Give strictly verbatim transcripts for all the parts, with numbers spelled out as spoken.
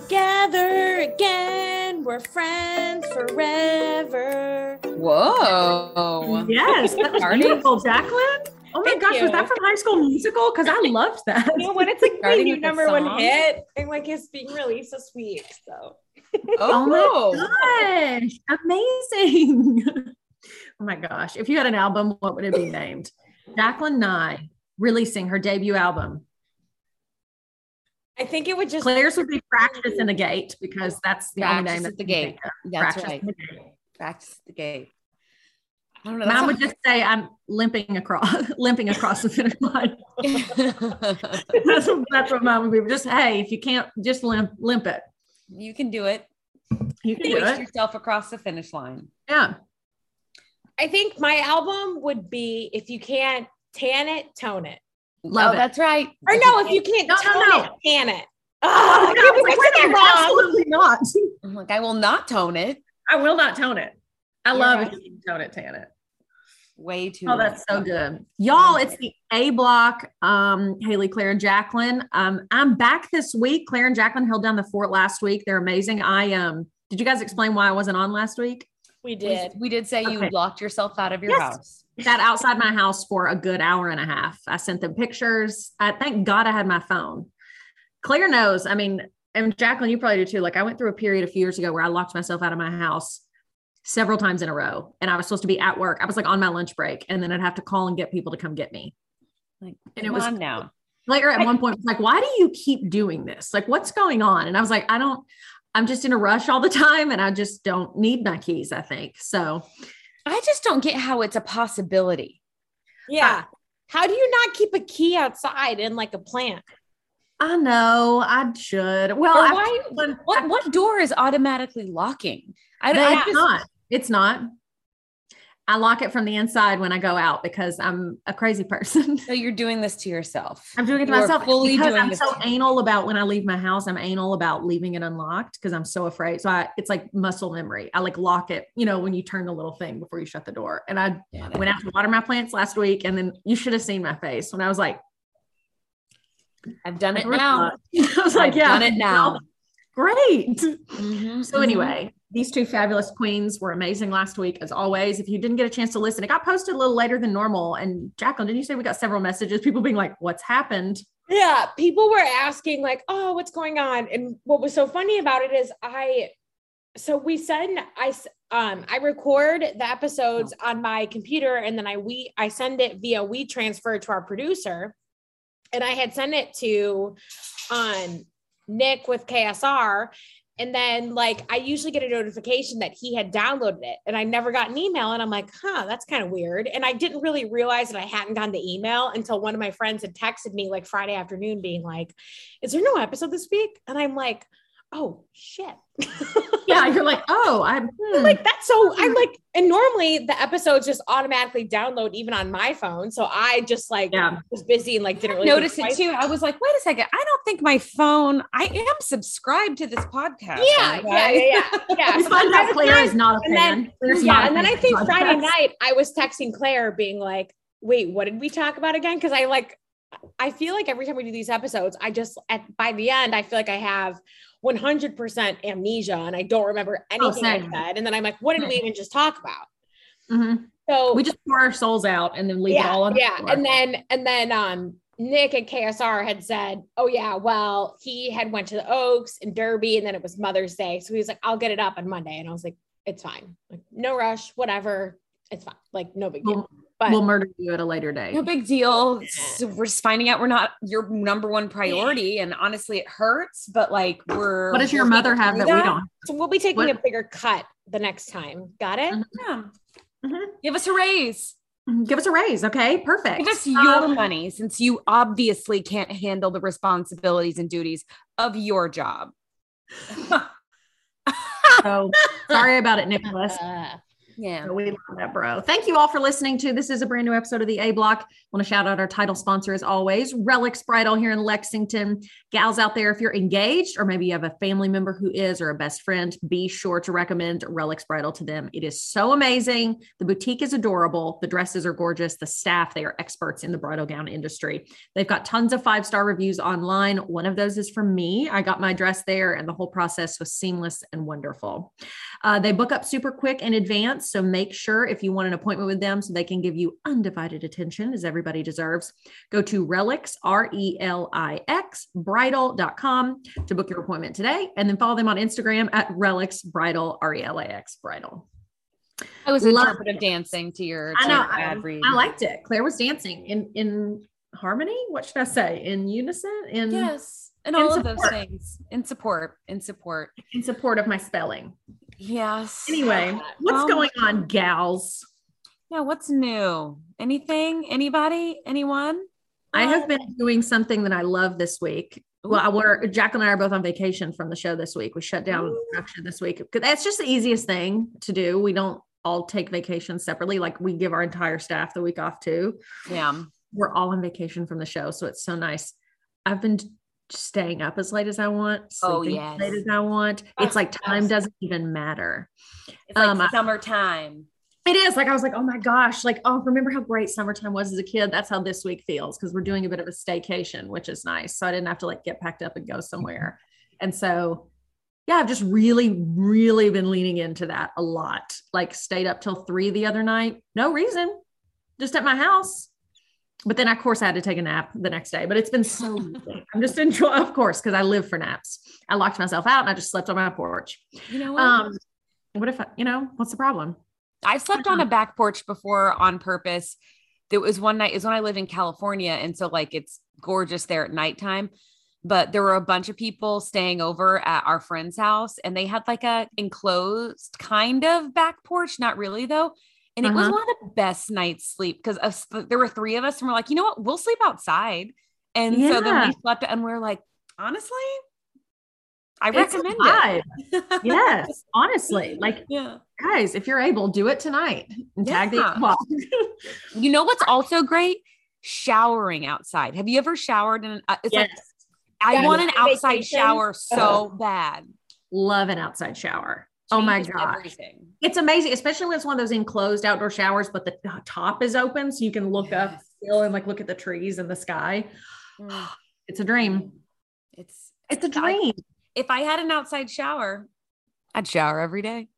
together again. We're friends forever. Whoa. Yes, that was beautiful, Jacqueline. Oh my Thank gosh, you. was that from High School Musical? Because I loved that. You know, when it's like my Starting new with the number one song? hit, and like it's being released this week. So Oh my gosh, amazing. Oh my gosh. If you had an album, what would it be named? Jacqueline Nye releasing her debut album. I think it would just Claire's would be Practice in the Gate because that's the only Practice name at the that Gate. That's Practice right. in the Gate. Practice at the Gate. I don't know. Mine would just say I'm limping across, limping across the finish line. that's, what, that's what mine would be. Just, hey, if you can't, just limp, limp it. You can do it. You can do Waste it. yourself across the finish line. Yeah. I think my album would be if you can't tan it, tone it. Love oh, it. that's right. Or no, if you can't No, no, tone no. it, tan it. Oh, Oh, no, I was like, wait, wait a minute, absolutely not. I'm like, I will not tone it. I will not tone it. I You're love right. if you can tone it, tan it. Way too. Oh, long. that's so good. Y'all, it's the A block. Um, Haley, Claire, and Jacqueline. Um, I'm back this week. Claire and Jacqueline held down the fort last week. They're amazing. I um, did you guys explain why I wasn't on last week? We We, did. we did say you Okay. locked yourself out of your Yes. house. Sat outside my house for a good hour and a half. I sent them pictures. I thank God I had my phone. Claire knows. I mean, and Jacqueline, you probably do too. Like I went through a period a few years ago where I locked myself out of my house several times in a row, and I was supposed to be at work. I was like on my lunch break, and then I'd have to call and get people to come get me. Like, And it come was on now. Claire at one point was like, why do you keep doing this? Like, what's going on? And I was like, I don't, I'm just in a rush all the time, and I just don't need my keys, I think. So I just don't get how it's a possibility. Yeah. How do you not keep a key outside in like a plant? I know I should. Well, Or I- why? when- What what door is automatically locking? I, They- I it's just, not. It's not. I lock it from the inside when I go out because I'm a crazy person. So you're doing this to yourself. I'm doing it to You are myself fully because doing I'm this so to- anal about when I leave my house. I'm anal about leaving it unlocked because I'm so afraid. So I, it's like muscle memory. I like lock it, you know, when you turn the little thing before you shut the door. And I Yeah, went out to water my plants last week, and then you should have seen my face when I was like, I've done it now. I was like, I've yeah, done it now. great. Mhm, So mhm. anyway, these two fabulous queens were amazing last week, as always. If you didn't get a chance to listen, it got posted a little later than normal. And Jacqueline, did you say we got several messages? People being like, what's happened? Yeah. People were asking like, oh, what's going on? And what was so funny about it is I, so we send, I, s- um, I record the episodes on my computer, and then I, we, I send it via WeTransfer to our producer. And I had sent it to, um, Nick with K S R. And then like, I usually get a notification that he had downloaded it, and I never got an email. And I'm like, huh, that's kind of weird. And I didn't really realize that I hadn't gotten the email until one of my friends had texted me like Friday afternoon being like, is there no episode this week? And I'm like, oh shit. Yeah, you're like, oh, I'm hmm. Like, that's so, I'm like, and normally the episodes just automatically download even on my phone. So I just like Yeah. was busy and like didn't really Notice think it twice. too. I was like, wait a second. I don't think my phone, I am subscribed to this podcast. Yeah, aren't yeah, I? yeah, yeah, yeah. We So find by out the Claire time- is not a and fan. then, Claire's yeah, not a and then fan I of think the Friday podcast. night I was texting Claire being like, wait, what did we talk about again? Because I like, I feel like every time we do these episodes, I just, at by the end, I feel like I have one hundred percent amnesia and I don't remember anything I same. said. And then I'm like, what did we even just talk about? Mhm. So We just pour our souls out and then leave it yeah, all on the yeah. floor. And then, and then, um, Nick at K S R had said, oh yeah, well, he had went to the Oaks and Derby, and then it was Mother's Day. So he was like, I'll get it up on Monday. And I was like, it's fine. Like, no rush, whatever. It's fine. Like, no big deal. we'll, But we'll murder you at a later date. No big deal. So we're just finding out we're not your number one priority. And honestly, it hurts, but like we're. What does your working mother have through that, we don't? so we'll be taking What- a bigger cut the next time. Got it? Mhm. Yeah. Mhm. Give us a raise. Give us a raise. Okay, perfect. Give us your Um, money, since you obviously can't handle the responsibilities and duties of your job. So sorry about it, Nicholas. Uh, Yeah. So we love that, bro. Thank you all for listening to This is a brand new episode of the A Block. I want to shout out our title sponsor as always, Relics Bridal here in Lexington. Gals out there, if you're engaged or maybe you have a family member who is or a best friend, be sure to recommend Relics Bridal to them. It is so amazing. The boutique is adorable. The dresses are gorgeous. The staff, they are experts in the bridal gown industry. They've got tons of five-star reviews online. One of those is from me. I got my dress there and the whole process was seamless and wonderful. Uh, they book up super quick in advance. So make sure if you want an appointment with them so they can give you undivided attention as everybody deserves, go to Relix, R E L I X, bridal dot com to book your appointment today. And then follow them on Instagram at Relix Bridal, R E L I X, bridal. I was Love interpretive it. dancing to your, I to know. your I, ad read. I liked it. Claire was dancing in, in harmony. What should I say? In unison? In, Yes. And in all of those support. things in support, in support. in support of my spelling. Yes. Anyway, what's Um, going on, gals? Yeah. What's new? Anything? Anybody? Anyone? I have been doing something that I love this week. Well, I were Jack and I are both on vacation from the show this week. We shut down Ooh. production this week because that's just the easiest thing to do. We don't all take vacations separately. Like we give our entire staff the week off too. Yeah. We're all on vacation from the show. So it's so nice. I've been staying up as late as I want, Oh, sleeping yes. as late as I want. It's like time doesn't even matter. It's like Um, I- summertime. It is like, I was like, oh my gosh, like, oh, remember how great summertime was as a kid? That's how this week feels because we're doing a bit of a staycation, which is nice. So I didn't have to like get packed up and go somewhere. And so, yeah, I've just really, really been leaning into that a lot. Like stayed up till three the other night. No reason, just at my house. But then, of course, I had to take a nap the next day. But it's been so easy. I'm just enjoying, of course, because I live for naps. I locked myself out and I just slept on my porch. You know what? Um, what if I, you know, what's the problem? I've slept on a back porch before on purpose. There was one night is when I lived in California. And so like, it's gorgeous there at nighttime, but there were a bunch of people staying over at our friend's house and they had like a enclosed kind of back porch. Not really though. And it was Uh-huh. one of the best nights sleep because there were three of us and we're like, you know what, we'll sleep outside. And so then Yeah. we slept and we're like, honestly, I It's a recommend vibe. it. Yes, honestly, like Yeah. guys, if you're able, do it tonight and tag Yeah. the well. You know what's also great? Showering outside. Have you ever showered in? Uh, it's like Yes, I Yeah, want an outside vacation. shower so bad. love an outside shower. Oh my Changes gosh. everything. It's amazing, especially when it's one of those enclosed outdoor showers, but the top is open so you can look up Yes. still and like look at the trees and the sky. Mm. It's a dream. It's It's a I- dream. if I had an outside shower, I'd shower every day.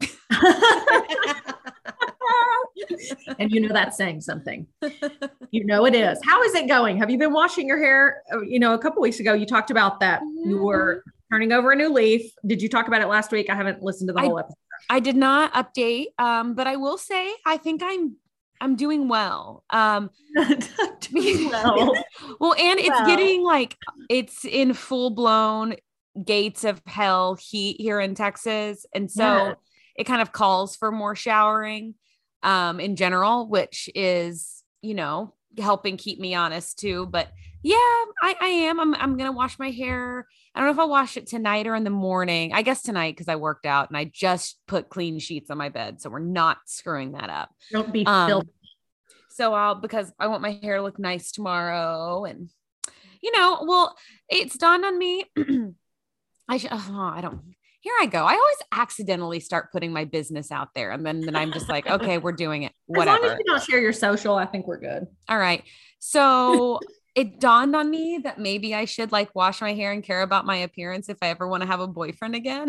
And you know that's saying something. You know it is. How is it going? Have you been washing your hair? Uh, You know, a couple weeks ago you talked about that you were turning over a new leaf. Did you talk about it last week? I haven't listened to the I- whole episode. I did not update, um, but I will say I think I'm I'm doing well. Um, Doing well. well, and it's Well. getting like it's in full blown gates of hell heat here in Texas, and so Yeah. it kind of calls for more showering um, in general, which is you know helping keep me honest too. But yeah, I, I am. I'm I'm gonna wash my hair. I don't know if I'll wash it tonight or in the morning. I guess tonight because I worked out and I just put clean sheets on my bed, so we're not screwing that up. Don't be Um, filthy. So I'll, because I want my hair to look nice tomorrow. And, you know, well, it's dawned on me. I should, oh, I don't, here I go. I always accidentally start putting my business out there. And then, then I'm just like, okay, we're doing it. As long as Whatever. you don't share your social, I think we're good. All right. So it dawned on me that maybe I should like wash my hair and care about my appearance if I ever want to have a boyfriend again.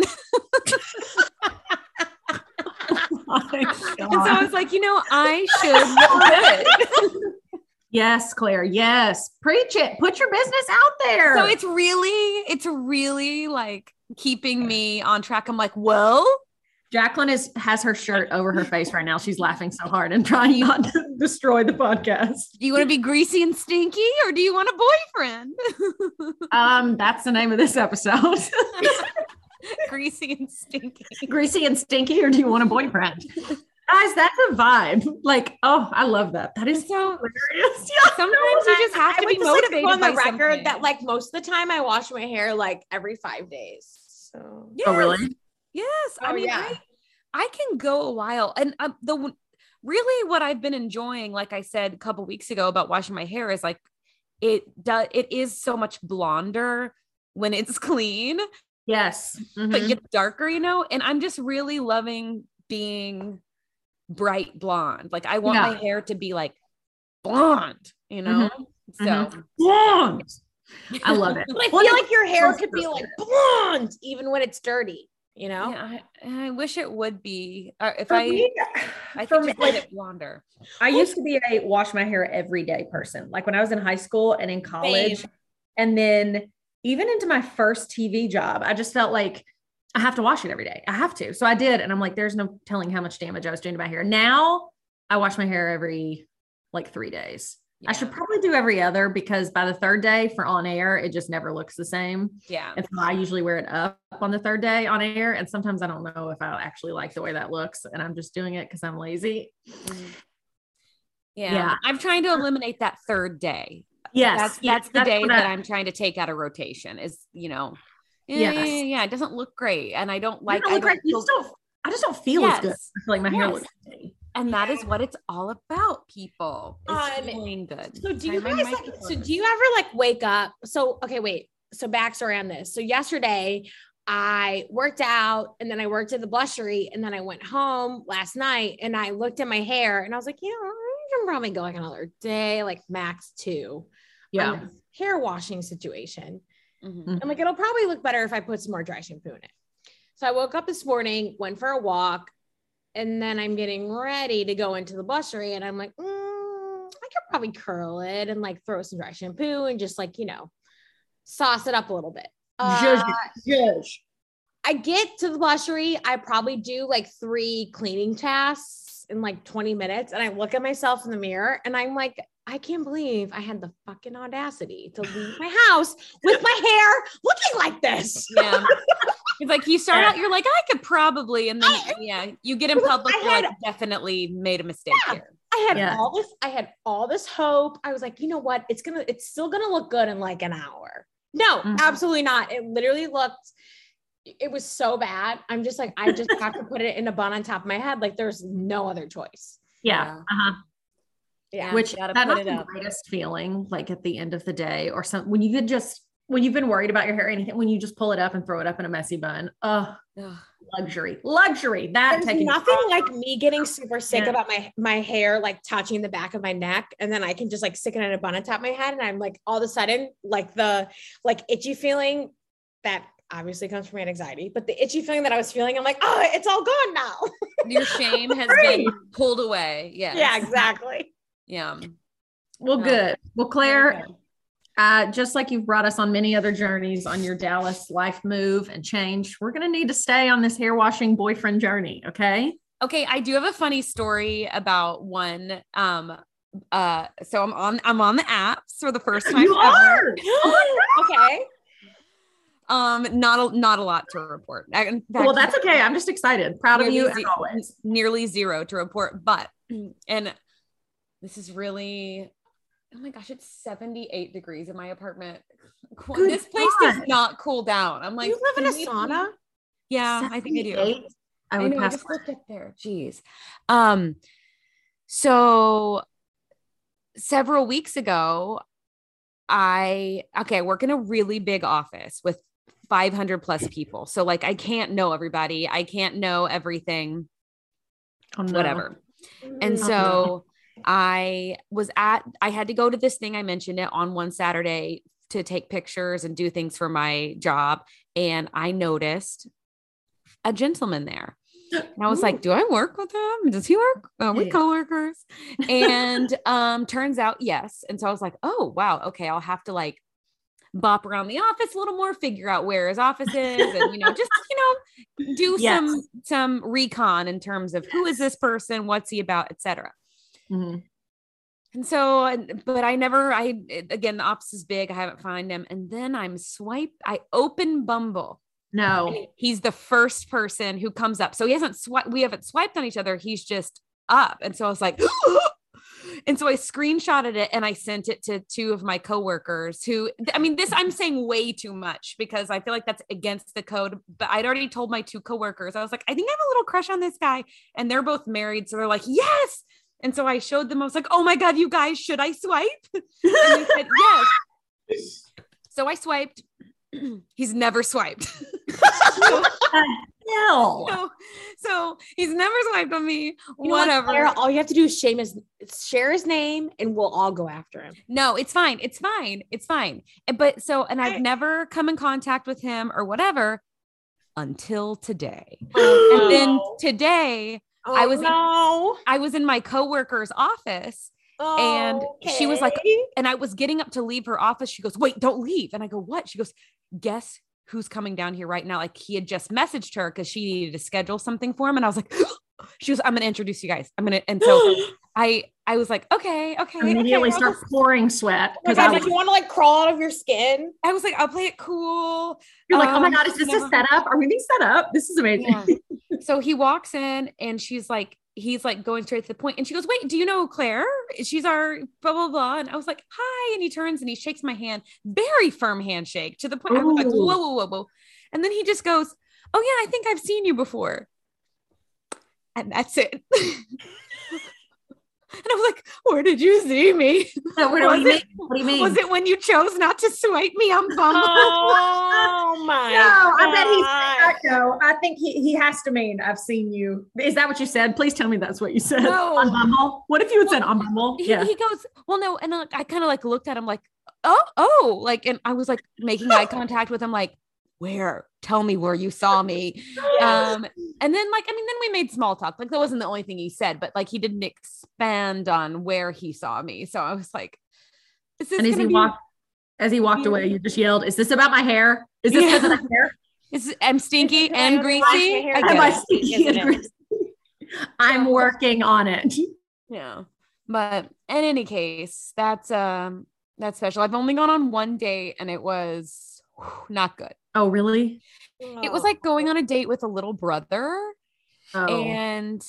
Oh my And so I was like, you know, I should look good. Yes, Claire. Yes. Preach it. Put your business out there. So it's really, it's really like keeping me on track. I'm like, well, Jacqueline is has her shirt over her face right now. She's laughing so hard and trying not to destroy the podcast. do you want to be greasy and stinky or do you want a boyfriend? Um, that's the name of this episode. Greasy and stinky. Greasy and stinky, or do you want a boyfriend? Guys, that's a vibe. Like, oh, I love that. That is So hilarious. Yeah. sometimes you just have I to would be just like to motivated go on the by record something. that like most of the time I wash my hair like every five days. So Yes. Oh, really? Yes. I Oh, mean, yeah. I, I can go a while. And um, the really what I've been enjoying, like I said a couple weeks ago about washing my hair, is like it does. It is so much blonder when it's clean. Yes. Mm-hmm. But gets darker, you know, and I'm just really loving being bright blonde. Like I want Yeah. my hair to be like blonde, you know? Mm-hmm. So mm-hmm. blonde. I love it. But I feel like your hair could be like blonde even when it's dirty, you know? Yeah, I, I wish it would be. Uh, if For I, me, I for think me, just like, get it blonder. I used to be a wash my hair every day person. Like when I was in high school and in college, Same. and then even into my first T V job, I just felt like I have to wash it every day. I have to. So I did. And I'm like, there's no telling how much damage I was doing to my hair. Now I wash my hair every like three days. Yeah. I should probably do every other, because by the third day for on air, it just never looks the same. Yeah. And so I usually wear it up on the third day on air. And sometimes I don't know if I actually like the way that looks. And I'm just doing it because I'm lazy. Mhm. Yeah. Yeah. I'm trying to eliminate that third day. Yes. That's, yes, that's the day what that I- I'm trying to take out of rotation is, you know, yeah, Yes. yeah, yeah, yeah, it doesn't look great. And I don't like, I, I look don't right. You feel- just don't, I just don't feel Yes. as good. I feel like my hair Yes. looks shitty. and that is what it's all about, people. It's Um, feeling good. So do you Time my guys like, microphone so is- do you ever like wake up? So, okay, wait. So backstory on this. So yesterday I worked out and then I worked at the blushery and then I went home last night and I looked at my hair and I was like, you know, I can probably go like another day, like max two. Yeah. on this hair washing situation. Mhm. I'm like, it'll probably look better if I put some more dry shampoo in it. So I woke up this morning, went for a walk, and then I'm getting ready to go into the blushery. And I'm like, mm, I could probably curl it and like throw some dry shampoo and just like, you know, sauce it up a little bit. Judge, Uh, judge. I get to the blushery. I probably do like three cleaning tasks in like twenty minutes. And I look at myself in the mirror and I'm like, I can't believe I had the fucking audacity to leave my house with my hair looking like this. Yeah. It's like you start out, you're like, I could probably, and then I- yeah, you get in public, I you're had- like, definitely made a mistake Yeah. here. I had Yeah. all this, I had all this hope. I was like, you know what? It's gonna, it's still gonna look good in like an hour. No, Mhm. absolutely not. It literally looked, it was so bad. I'm just like, I just have to put it in a bun on top of my head. Like there's no other choice. Yeah. Yeah. Uh-huh. Yeah. Which gotta that's put not it the up. greatest feeling, like at the end of the day or something, when you could just, when you've been worried about your hair or anything, when you just pull it up and throw it up in a messy bun. Oh, Ugh. luxury, luxury. That There's taking nothing like me getting super sick Yeah. about my my hair like touching the back of my neck, and then I can just like stick it in a bun on top of my head, and I'm like all of a sudden like the like itchy feeling that obviously comes from anxiety, but the itchy feeling that I was feeling, I'm like, oh, it's all gone now. Your shame has Great. been pulled away. Yes. Yeah, exactly. Yeah. Well, No. good. Well, Claire, Very good. uh, just like you've brought us on many other journeys on your Dallas life move and change, we're going to need to stay on this hair washing boyfriend journey. Okay. Okay, I do have a funny story about one. Um, uh, so I'm on I'm on the apps for the first time You ever. are. Okay. Um, not a not a lot to report. I- in fact, Well, that's okay. I'm just excited. Proud of you nearly as ze- always. nearly zero to report, but and this is really, oh my gosh, it's seventy-eight degrees in my apartment. Cool- Good this place does God. not cool down. I'm like, You live in a "Can we sauna? please-" Yeah, I think I do. seventy-eight? I I would know, I pass. just looked up there. Jeez. Um, so several weeks ago, I okay, I work in a really big office with five hundred plus people. So like I can't know everybody. I can't know everything, Oh, no. whatever. And Mhm. so I was at, I had to go to this thing. I mentioned it on one Saturday to take pictures and do things for my job. And I noticed a gentleman there. And I was like, Ooh. do I work with him? Does he work? Are we Yeah. coworkers? And um, turns out, yes. And so I was like, oh, wow. Okay. I'll have to like bop around the office a little more, figure out where his office is, and, you know, just, you know, do Yes. some, some recon in terms of who is this person? What's he about, et cetera. Mhm. And so, and- but I never, I, again, the office is big. I haven't found him. And then I'm swipe, I open Bumble. No. He's the first person who comes up. So he hasn't swiped, we haven't swiped on each other. He's just up. And so I was like, And so I screenshotted it and I sent it to two of my coworkers who, I mean, this, I'm saying way too much because I feel like that's against the code, but I'd already told my two coworkers, I was like, I think I have a little crush on this guy. And they're both married. So they're like, yes. And so I showed them, I was like, oh my God, you guys, should I swipe? And they said, yes. So I swiped. He's never swiped. so, Hell. so, so he's never swiped on me. You know what, Whatever. Sarah, all you have to do is shame his, share his name and we'll all go after him. No, it's fine. It's fine. It's fine. But so, and I've I- never come in contact with him or whatever until today. Oh, And then no. today Oh, I was in- no. I was in my coworker's office and she was like- Okay. and I was getting up to leave her office. She goes, wait, don't leave. And I go, what? She goes, guess who's coming down here right now? Like he had just messaged her because she needed to schedule something for him. And I was like, she was, I'm going to introduce you guys. I'm going to, and so I, I was like, okay, okay. Immediately okay, I'll start just- pouring sweat. Oh my Because God, I like was, you want to like crawl out of your skin. I was like, I'll play it cool. you're like, oh my Um, God, is this never- a setup? Are we being set up? This is amazing. Yeah. So he walks in and she's like, he's like going straight to the point and she goes, wait, do you know Claire? She's our blah, blah, blah. And I was like, hi. And he turns and he shakes my hand, very firm handshake to the point. I was like, Ooh. whoa, whoa, whoa, whoa. And then he just goes, oh yeah, I think I've seen you before. And that's it. And I was like, where did you see me? So what, do Was you mean? it- What do you mean? Was it when you chose not to swipe me on Bumble? Oh my No, I bet he's God. no. I think he, he has to mean I've seen you. Is that what you said? Please tell me that's what you said No. on Bumble. What if you had said on Bumble? he, Yeah. he goes, well, no. And uh, I kind of like looked at him like, oh, oh, like, and I was like making eye contact with him, like, where? Tell me where you saw me. Um, and then like, I mean, then we made small talk. Like that wasn't the only thing he said, but like he didn't expand on where he saw me. So I was like, is this And as gonna he be- walked, as he walked away, you just yelled, "Is this about my hair? Is this because Yeah. of my hair? is I'm stinky Is it and because I greasy? wash my hair? I Am get I it. stinky Isn't and it? greasy? I'm working on it." Yeah. But in any case, that's um that's special. I've only gone on one date and it was whew, not good. Oh, really? It was like going on a date with a little brother. Oh, And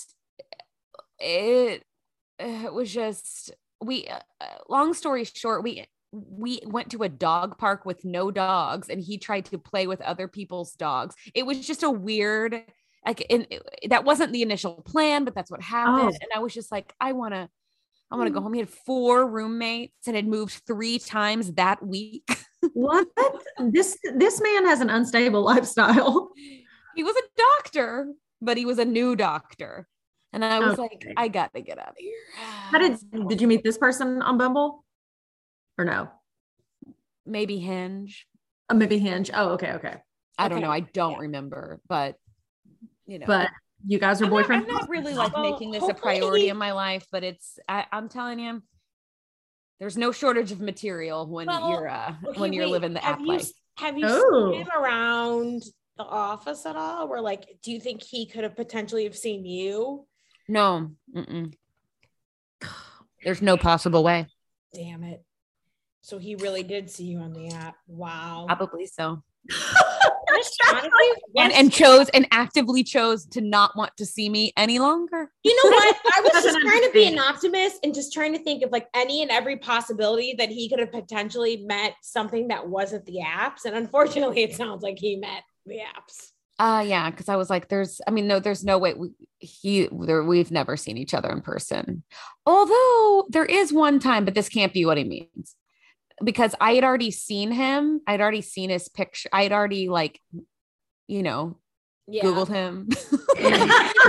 it it was just we uh, long story short, we we went to a dog park with no dogs and he tried to play with other people's dogs. It was just a weird, like, and it- that wasn't the initial plan, but that's what happened. Oh. And I was just like, I want to I want to go home. He had four roommates and had moved three times that week. what? This this man has an unstable lifestyle. He was a doctor, but he was a new doctor. And I was like, Okay. I got to get out of here. How did did you meet this person on Bumble, or no? Maybe Hinge. Uh, maybe Hinge. Oh, okay, okay. I don't Okay. know. I don't Yeah. remember, but you know, But you guys are I'm not, boyfriends. I'm not really like Well, making this a hopefully priority he- in my life, but it's, I, I'm telling you, there's no shortage of material when Well, you're, uh, Okay, when you're wait, living the have app you, life. Have you Oh. seen him around the office at all? Or like, do you think he could have potentially have seen you? No, mm-mm. There's no possible way. Damn it. So he really did see you on the app. Wow. Probably so. Honestly, And, once- and chose and actively chose to not want to see me any longer. you know what? I was just Doesn't trying to be an understand. optimist and just trying to think of like any and every possibility that he could have potentially met something that wasn't the apps. And unfortunately, it sounds like he met the apps. Uh yeah, because I was like, there's, I mean, no, there's no way we, he, there, we've never seen each other in person. Although there is one time, but this can't be what he means. Because I had already seen him, I'd already seen his picture, I'd already like, you know, Yeah. Googled him. And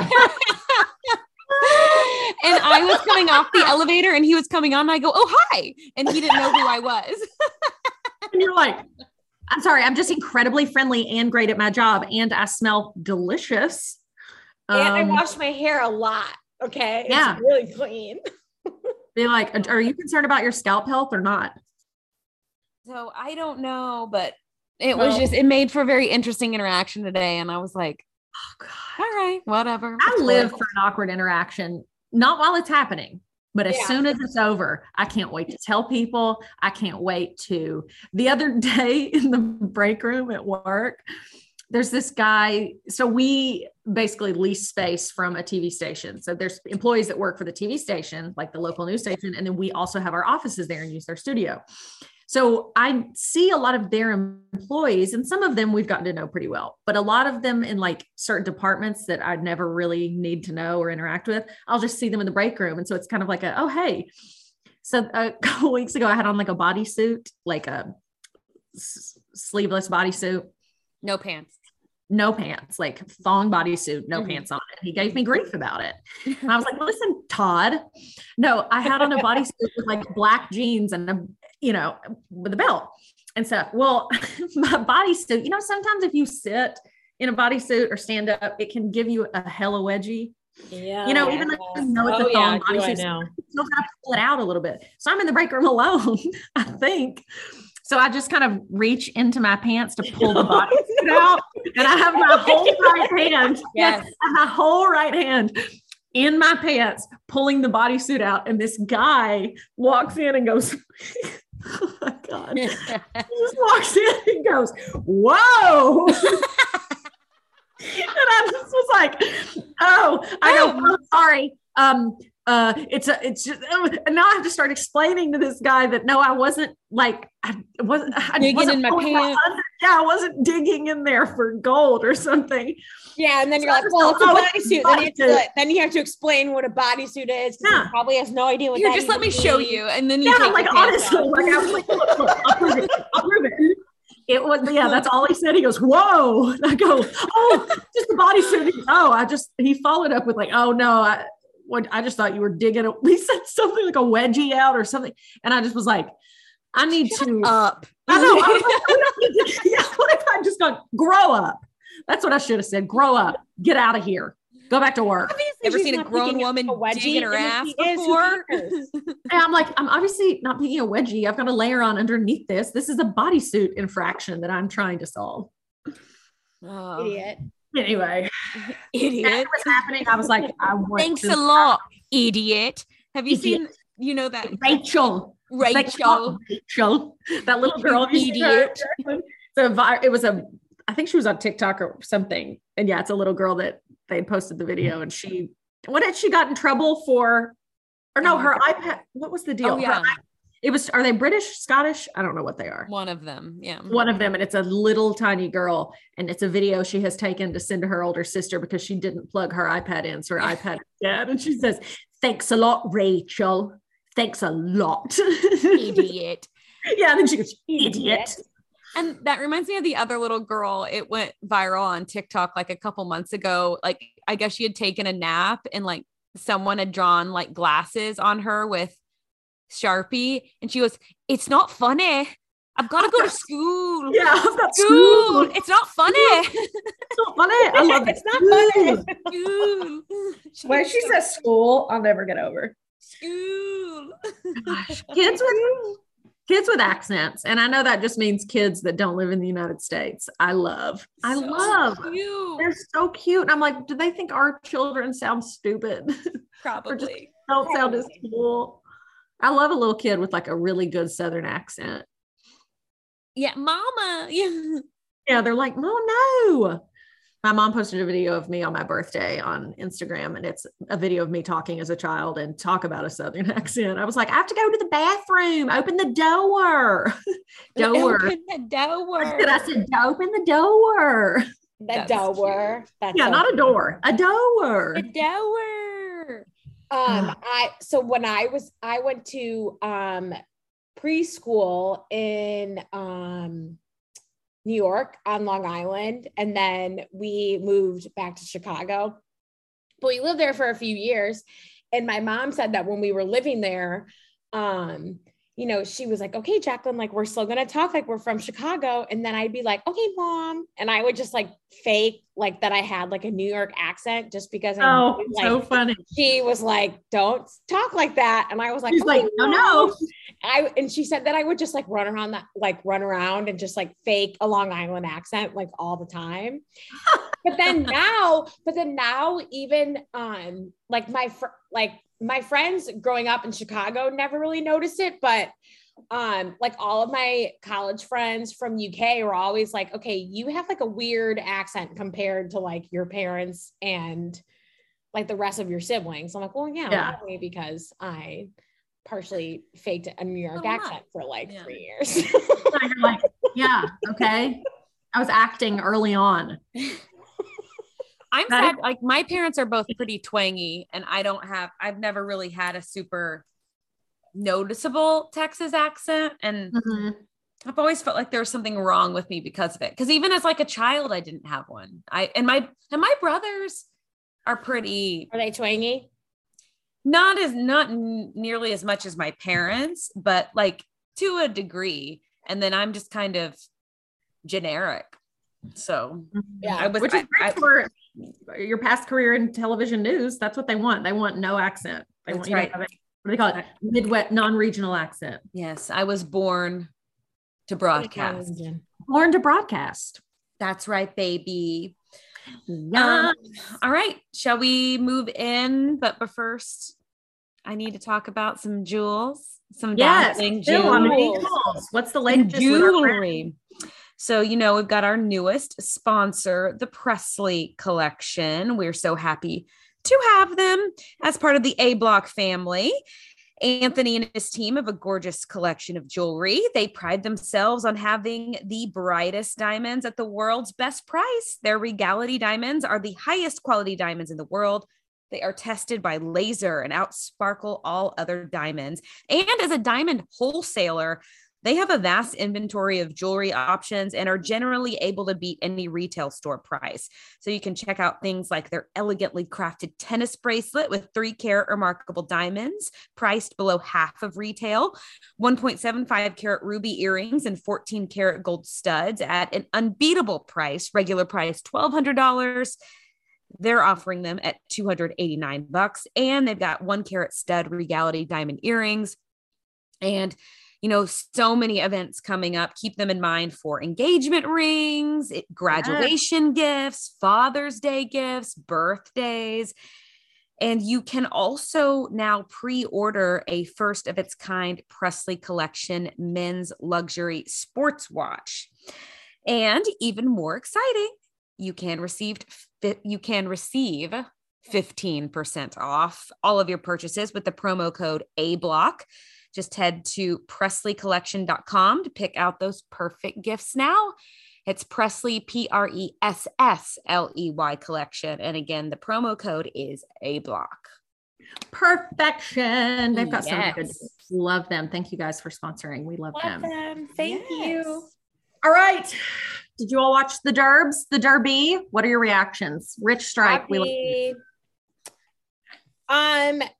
I was coming off the elevator and he was coming on and I go, oh, hi. And he didn't know who I was. And you're like, I'm sorry, I'm just incredibly friendly and great at my job, and I smell delicious. And I Um, wash my hair a lot. Okay. Yeah. It's really clean. They're like, are you concerned about your scalp health or not? So I don't know, but it was Well- just, it made for a very interesting interaction today. And I was like, Oh God. all right, whatever. I It's live cool. for an awkward interaction, not while it's happening, but as Yeah. soon as it's over, I can't wait to tell people. I can't wait to. The other day in the break room at work, there's this guy. So we basically lease space from a T V station. So there's employees that work for the T V station, like the local news station. And then we also have our offices there and use their studio. So I see a lot of their employees, and some of them we've gotten to know pretty well, but a lot of them in like certain departments that I'd never really need to know or interact with, I'll just see them in the break room. And so it's kind of like a, oh, hey. So a couple weeks ago, I had on like a bodysuit, like a s- sleeveless bodysuit. No pants. No pants, like thong bodysuit, no Mm-hmm. pants on it. He gave me grief about it. And I was like, listen, Todd, no, I had on a bodysuit with like black jeans and a, you know, with a belt and stuff. Well, my bodysuit, you know, sometimes if you sit in a bodysuit or stand up, it can give you a hella wedgie. Yeah. You know, even though you know it's Oh, a thong yeah, do I bodysuit, know. you still gotta pull it out a little bit. So I'm in the break room alone, I think. So I just kind of reach into my pants to pull the bodysuit out, and I have my whole right hand, Yes. yes, I have my whole right hand in my pants, pulling the bodysuit out. And this guy walks in and goes, oh my God. He just walks in and goes, whoa. And I just was like, oh, I go, oh, sorry. Um, uh, it's a, it's just, and now I have to start explaining to this guy that no, I wasn't like, I wasn't I Digging wasn't in my pulling pants. under- yeah, I wasn't digging in there for gold or something. Yeah, and then So you're I like, just well, go, it's a "Oh, bodysuit. it's a Then you have bodysuit." to then you have to explain what a bodysuit is. 'Cause Yeah. he probably has no idea what Here, that just let me even show means. you. And then you Yeah, take like your pants honestly, off. like I was like, look, look, I'll prove it. I'll prove it. It was, yeah, that's all he said. He goes, whoa. And I go, oh, just the bodysuit. He goes, oh, I just, he followed up with like, oh no, I, what, I just thought you were digging, a, he said something like a wedgie out or something. And I just was like, I need to, Up. I know. I was like, we don't need to, yeah, what if I just gone, grow up? That's what I should have said. Grow up, get out of here. Go back to work. Obviously, Ever she's seen a not grown picking up woman a wedgie, digging her and if ass he is, who before? cares? And I'm like, I'm obviously not picking a wedgie. I've got a layer on underneath this. This is a bodysuit infraction that I'm trying to solve. Oh, Idiot. Anyway, idiot. that was happening. I was like, I want Thanks to a lot, idiot. Have you Idiot. seen, you know, that Rachel. Like, Rachel? Rachel. That little girl. Have you seen her? So vi- it was a, I think she was on TikTok or something. And yeah, it's a little girl that they had posted the video, and she, what had she got in trouble for? Or no, Oh my her God. iPad. What was the deal? Oh, Her yeah. i- it was, are they British, Scottish? I don't know what they are. One of them. Yeah. One of them, and it's a little tiny girl, and it's a video she has taken to send to her older sister because she didn't plug her iPad in, so her iPad is dead. And she says, "Thanks a lot, Rachel. Thanks a lot, Idiot. Yeah, and then she goes, "Idiot." And that reminds me of the other little girl. It went viral on TikTok like a couple months ago. Like, I guess she had taken a nap and like someone had drawn like glasses on her with Sharpie. And she goes, "It's not funny. I've got to go to school. Yeah, I've got School. school. It's not funny. It's not funny. I love it. It's not funny. School. When she says school, I'll never get over. School. Gosh, kids with kids with accents, and I know that just means kids that don't live in the United States. I love. I So love. cute. They're so cute. And I'm like, do they think our children sound stupid? Probably. Don't sound as cool. I love a little kid with like a really good Southern accent. Yeah, mama. Yeah. Yeah, they're like, oh no. My mom posted a video of me on my birthday on Instagram, and it's a video of me talking as a child and talk about a Southern accent. I was like, I have to go to the bathroom. Open the door. Door. Open the door. I said, open the door. The That's door. That's Yeah, so not a cute. door, a door. The door. Um, I so when I was I went to um preschool in um New York on Long Island, and then we moved back to Chicago. But we lived there for a few years, and my mom said that when we were living there, um, you know, she was like, "Okay, Jacqueline, like we're still gonna talk like we're from Chicago," and then I'd be like, "Okay, mom," and I would just like fake like that I had like a New York accent just because I Oh, knew, like, so funny. she was like, "Don't talk like that," and I was like, She's "Okay, like, no, Mom." no. I and she said that I would just like run around that like run around and just like fake a Long Island accent like all the time. But then now, but then now even um like my fr- like my friends growing up in Chicago never really noticed it, but um, like all of my college friends from U K were always like, okay, you have like a weird accent compared to like your parents and like the rest of your siblings. I'm like, well, yeah, Yeah. probably because I partially faked a New York So am I. accent for like Yeah. three years. So you're like, yeah, okay. I was acting early on. I'm That sad. Like my parents are both pretty twangy, and I don't have. I've never really had a super noticeable Texas accent, and Mhm. I've always felt like there was something wrong with me because of it. Because even as like a child, I didn't have one. I and my and my brothers are pretty Are they twangy? not as not n- nearly as much as my parents, but like to a degree. And then I'm just kind of generic. So Yeah. I was Which is I- great I- for your past career in television news. That's what they want. They want no accent. They That's want you right. to have a, what do they call it? Midwest, non-regional accent. yes, I was born to broadcast. Born to broadcast. That's right, baby. Yeah. Um, all right. Shall we move in? But, but first, I need to talk about some jewels, some yes. dazzling Still on the jewels. jewels. What's the and latest with our friend? jewelry. So, you know, we've got our newest sponsor, the Presley Collection. We're so happy to have them as part of the A Block family. Anthony and his team have a gorgeous collection of jewelry. They pride themselves on having the brightest diamonds at the world's best price. Their Regality diamonds are the highest quality diamonds in the world. They are tested by laser and outsparkle all other diamonds. And as a diamond wholesaler, they have a vast inventory of jewelry options and are generally able to beat any retail store price. So you can check out things like their elegantly crafted tennis bracelet with three carat remarkable diamonds, priced below half of retail, one point seven five carat ruby earrings and fourteen karat gold studs at an unbeatable price, regular price twelve hundred dollars. They're offering them at two hundred eighty-nine bucks. And they've got one carat stud Regality diamond earrings. And you know, so many events coming up. Keep them in mind for engagement rings, it, graduation yes. gifts, Father's Day gifts, birthdays. And you can also now pre-order a first of its kind Presley Collection men's luxury sports watch. And even more exciting, you can receive you can receive fifteen percent off all of your purchases with the promo code A Block. Just head to Presley Collection dot com to pick out those perfect gifts now. It's Presley, P R E S S L E Y Collection. And again, the promo code is A Block. Perfection. They've got Yes. some good. Love them. Thank you guys for sponsoring. We love, Love them. them. Thank Yes. you. All right. Did you all watch the Derbs, the Derby? What are your reactions? Rich Strike. We love you. Happy. Um,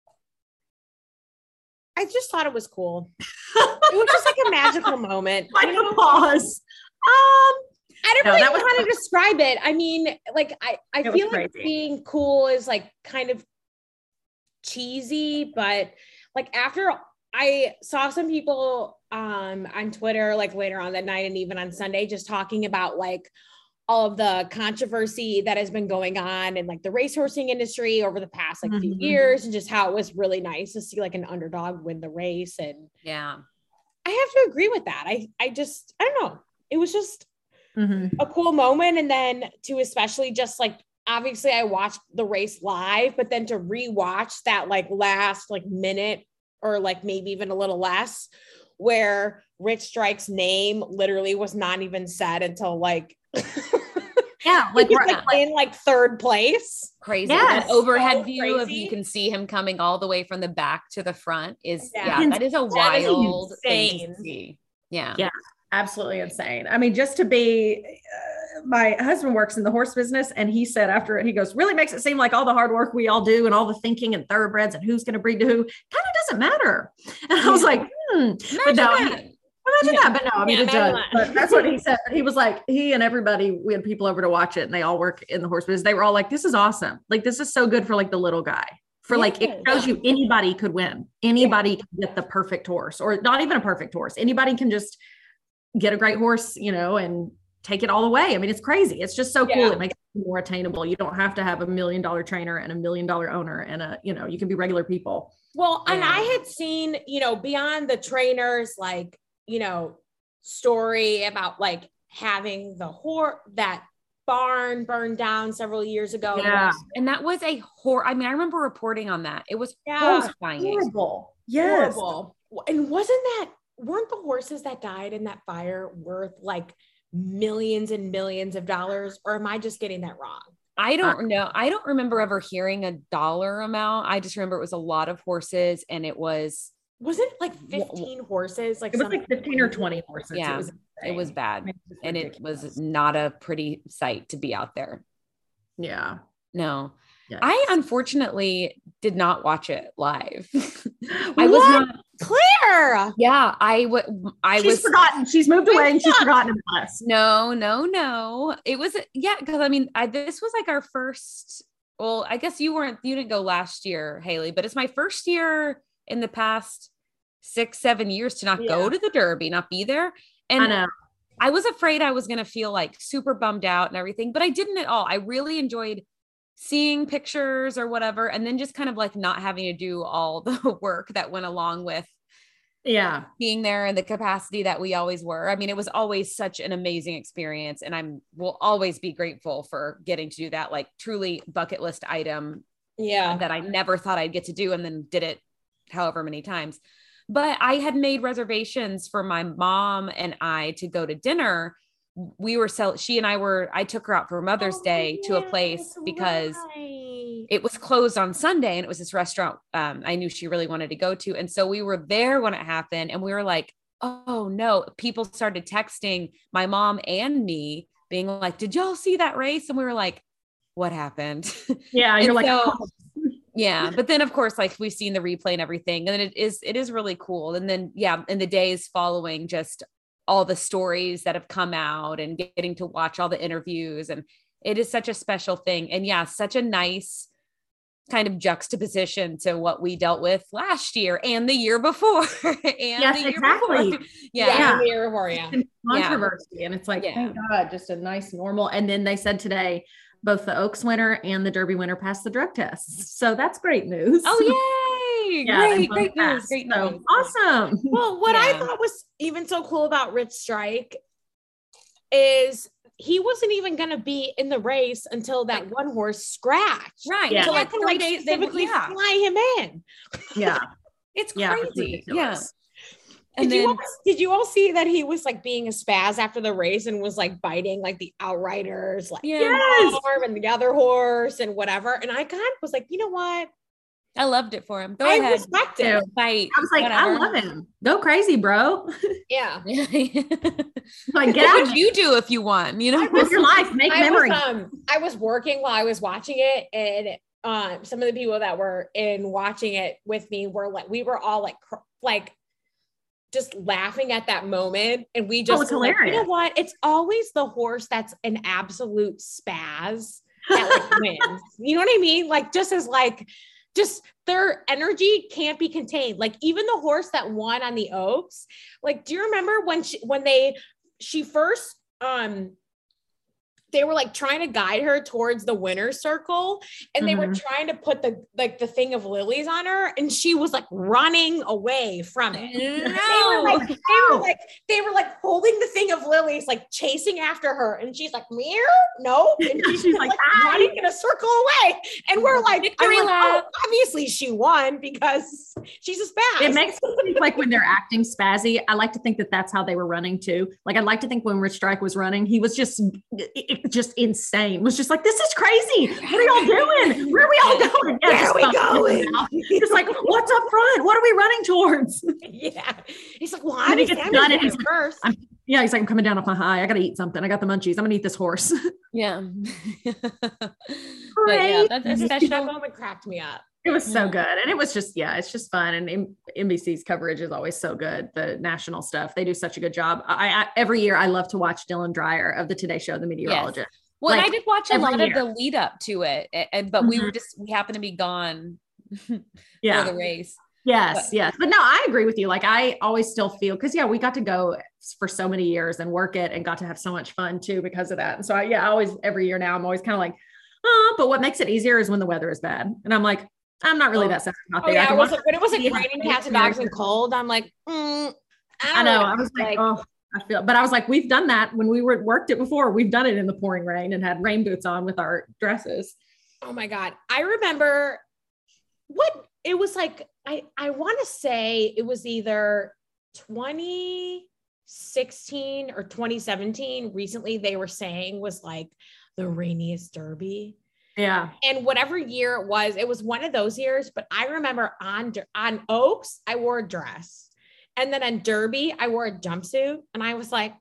I just thought it was cool. It was just like a magical moment. Like you know? a pause. Um, I don't No, really that know was- how to describe it. I mean, like I, I It was feel like crazy. being cool is like kind of cheesy, but like after I saw some people um on Twitter like later on that night and even on Sunday just talking about like all of the controversy that has been going on in like the racehorsing industry over the past like few Mhm. years and just how it was really nice to see like an underdog win the race. And Yeah. I have to agree with that. I I just I don't know. It was just mhm. a cool moment. And then to especially just like, obviously I watched the race live, but then to rewatch that like last like minute or like maybe even a little less where Rich Strike's name literally was not even said until like, Yeah, like, he's, we're- like in like third place. Crazy. Yes. That overhead So view of crazy. you can see him coming all the way from the back to the front is Yeah. yeah, that is a That is wild thing to insane. see. Yeah. Yeah. absolutely insane. I mean, just to be, uh, my husband works in the horse business, and he said after it, he goes, really makes it seem like all the hard work we all do and all the thinking and thoroughbreds and who's going to breed to who kind of doesn't matter. And I was Yeah. like, hmm. Imagine But no, that. imagine Yeah. that. But no, I mean, Yeah, it does. imagine that. But that's what he said. He was like, he and everybody, we had people over to watch it, and they all work in the horse business. They were all like, this is awesome. Like, this is so good for like the little guy. For like, it Yeah. shows you anybody could win. Anybody can get the perfect horse, or not even a perfect horse. Anybody can just get a great horse, you know, and take it all the way. I mean, it's crazy. It's just so cool. Yeah. It makes it more attainable. You don't have to have a million dollar trainer and a million dollar owner and a, you know, you can be regular people. Well, and Yeah. I had seen, you know, beyond the trainers, like, you know, story about like having the horse, that barn burned down several years ago. Yeah. And that was a horror. I mean, I remember reporting on that. It was Yeah. horrifying. Horrible. Yes. Horrible. And wasn't that, weren't the horses that died in that fire worth like millions and millions of dollars? Or am I just getting that wrong? I don't know. I don't remember ever hearing a dollar amount. I just remember it was a lot of horses and it was, Wasn't it like fifteen horses? Like It was something- like fifteen or twenty horses. Yeah. It was, it was insane. bad. I mean, it was And it ridiculous. was not a pretty sight to be out there. Yeah. No, Yes. I unfortunately did not watch it live. I was What? not. Claire. Yeah, I would. I she's was forgotten. She's moved away and she's forgotten about us. No, no, no. It was, yeah, because I mean, I, this was like our first, well, I guess you weren't, you didn't go last year, Haley, but it's my first year in the past six, seven years to not Yeah. go to the Derby, not be there. And I know. I was afraid I was going to feel like super bummed out and everything, but I didn't at all. I really enjoyed seeing pictures or whatever, and then just kind of like not having to do all the work that went along with Yeah. being there in the capacity that we always were. I mean, it was always such an amazing experience, and I'm will always be grateful for getting to do that, like truly bucket list item Yeah. that I never thought I'd get to do, and then did it however many times. But I had made reservations for my mom and I to go to dinner. We were sell she and I were, I took her out for Mother's Day to a place because it was closed on Sunday and it was this restaurant um, I knew she really wanted to go to. And so we were there when it happened and we were like, oh no, people started texting my mom and me being like, did y'all see that race? And we were like, what happened? Yeah. And You're like, so- oh. Yeah. But then of course, like we've seen the replay and everything, and it is, it is really cool. And then, yeah, in the days following, just all the stories that have come out and getting to watch all the interviews, and it is such a special thing. And yeah, such a nice kind of juxtaposition to what we dealt with last year and the year before. and Yes, the year exactly. before. Yeah. Yeah. Yeah. Near for you. controversy. And it's like, Yeah. thank God, just a nice normal. And then they said today, both the Oaks winner and the Derby winner passed the drug tests. So that's great news. Oh, yay. Yeah, they great, both great news. passed. Great So news. awesome. Well, what I Yeah. thought was even so cool about Rich Strike is he wasn't even going to be in the race until that one horse scratched. Right. Yeah. So So like like to three like days, they, specifically yeah. fly him in. Yeah. It's Yeah. it's crazy. Yeah. ridiculous. And did, you then, all, did you all see that he was like being a spaz after the race and was like biting like the outriders, like yeah, Yes. arm and the other horse and whatever? And I kind of was like, you know what? I loved it for him. Go I ahead. respect it. Fight. I was like, I whatever. love him. Go crazy, bro. Yeah. Like, get What out would you do if you won? You know, live your life, make I memories. was, um, I was working while I was watching it, and um, some of the people that were in watching it with me were like, we were all like, cr- like, just laughing at that moment, and we just it's were like, you know hilarious. what? It's always the horse that's an absolute spaz that like wins. You know what I mean? Like, just as like, just their energy can't be contained. Like even the horse that won on the Oaks. Like, do you remember when she when they she first um they were like trying to guide her towards the winner's circle, and they were Mhm. trying to put the like the thing of lilies on her, and she was like running away from it. They were like, they were like, they were like holding the thing of lilies, like chasing after her, and she's like, meow, no, and she's, She's like, like, "Hi." running in a circle away, and we're like, Victory I'm like, oh, lap. obviously she won because she's a spaz. It makes me think like when they're acting spazzy, I like to think that that's how they were running too. Like I'd like to think when Rich Strike was running, he was just, it- it- just insane. Was just like, this is crazy. What are y'all doing? Where are we all going? Yeah, Where just are we stuff in going? his mouth. Just like, what's up front? What are we running towards? yeah, he's like, well, And then he obviously gets I'm done gonna and do he's it first. I'm- Yeah, he's like, I'm coming down off my high. I got to eat something. I got the munchies. I'm gonna eat this horse. yeah. but yeah, that's a That special. moment cracked me up. It was so Yeah. good. And it was just, yeah, it's just fun. And M- N B C's coverage is always so good. The national stuff, they do such a good job. I, I every year I love to watch Dylan Dreyer of the Today Show, the meteorologist. Well, and like, I did watch a every lot year. of the lead up to it, a- and but we Mhm. were just we happened to be gone Yeah. for the race. Yes, but, yes. But no, I agree with you. Like I always still feel, cause yeah, we got to go for so many years and work it and got to have so much fun too because of that. And so I, yeah, I always, every year now I'm always kind of like, oh, but what makes it easier is when the weather is bad. And I'm like, I'm not really oh. that sad about oh, yeah, I was like, when it was like raining cats and dogs and cold, I'm like, mm, I, I know. I was like, like, oh, I feel, but I was like, we've done that when we were worked it before. We've done it in the pouring rain and had rain boots on with our dresses. Oh my God. I remember what it was like. I, I want to say it was either twenty sixteen or twenty seventeen. Recently, they were saying was like the rainiest Derby. Yeah. And whatever year it was, it was one of those years. But I remember on, on Oaks, I wore a dress. And then on Derby, I wore a jumpsuit. And I was like,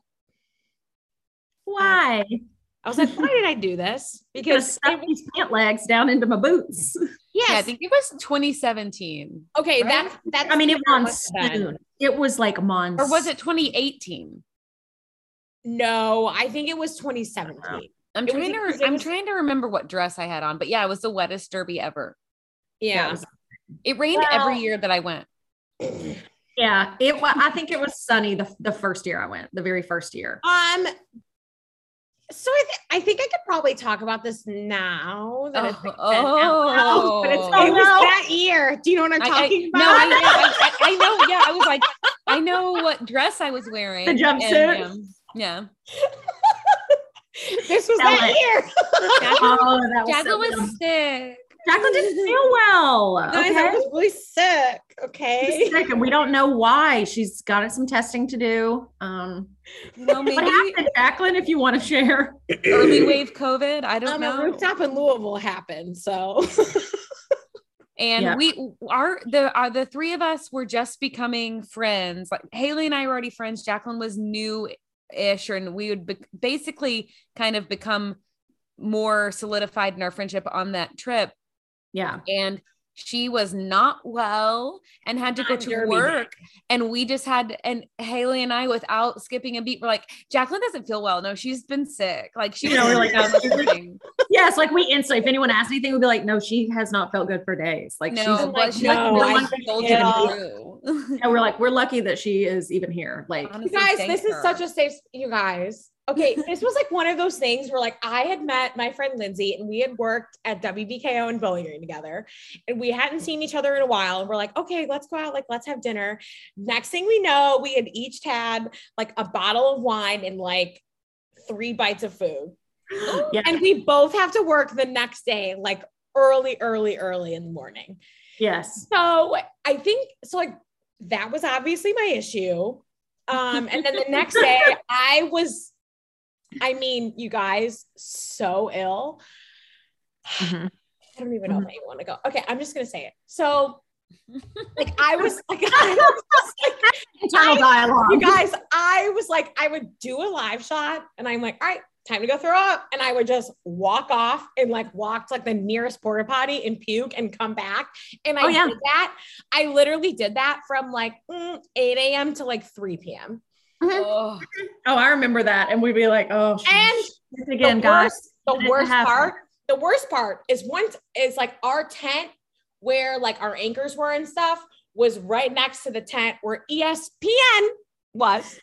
why? I was like, why did I do this? Because stuff these pant legs down into my boots. Yes. Yeah, I think it was twenty seventeen. Okay, right? that's that's. I mean, it was monsoon. It was like monsoon. Or was it twenty eighteen? No, I think it was twenty seventeen. I'm it trying was, to. I'm was, trying to remember what dress I had on, but yeah, it was the wettest Derby ever. Yeah, was, it rained well, every year that I went. Yeah, it. I think it was sunny the the first year I went. The very first year. Um. So I, th- I think I could probably talk about this now that oh, it's like oh, but it's, oh, it no. was that year. Do you know what I'm I, talking I, about? No, I, I, I, I know. Yeah, I was like, I know what dress I was wearing. The jumpsuit. And, um, yeah. This was that, that year. Jacqueline, oh, that was, Jacqueline so was sick. Jacqueline didn't feel well. Guys, okay? I was really sick. Okay. Sick, and we don't know why. She's got some testing to do. Um, no, maybe what happened, Jacqueline? If you want to share, early wave COVID. I don't um, know. A rooftop in Louisville happened. So, and yeah. we are the are the three of us were just becoming friends. Like Haley and I were already friends. Jacqueline was new-ish, and we would be- basically kind of become more solidified in our friendship on that trip. Yeah. And she was not well and had to go to Derby work. Day. And we just had, and Haley and I, without skipping a beat, we're like, Jacqueline doesn't feel well. No, she's been sick. Like she, you know, we're like, down this morning. Yes, like we instantly, if anyone asked anything, we'd be like, no, she has not felt good for days. Like no, she's but like, she's no, like, I soldiering feel- through. and we're like, we're lucky that she is even here. Like, you Honestly, guys, thank this is her. such a safe, you guys. Okay. This was like one of those things where like I had met my friend Lindsay and we had worked at W B K O in Bowling Green together and we hadn't seen each other in a while. And we're like, okay, let's go out. Like, let's have dinner. Next thing we know, we had each had like a bottle of wine and like three bites of food. yeah. And we both have to work the next day, like early, early, early in the morning. Yes. So I think, so like, that was obviously my issue. Um, and then the next day I was, I mean, you guys, so ill. Mm-hmm. I don't even know if I even want to go. Okay. I'm just going to say it. So like, I was like, I was like internal dialogue. You guys, I was like, I would do a live shot and I'm like, all right, time to go throw up. And I would just walk off and like walk to like the nearest porta potty and puke and come back. And I oh, yeah. did that. I literally did that from like mm, eight a.m. to like three p.m. Oh. oh, I remember that. And we'd be like, oh, and again, the guys. Worst, the worst part, the worst part is once is like our tent where like our anchors were and stuff was right next to the tent where E S P N was.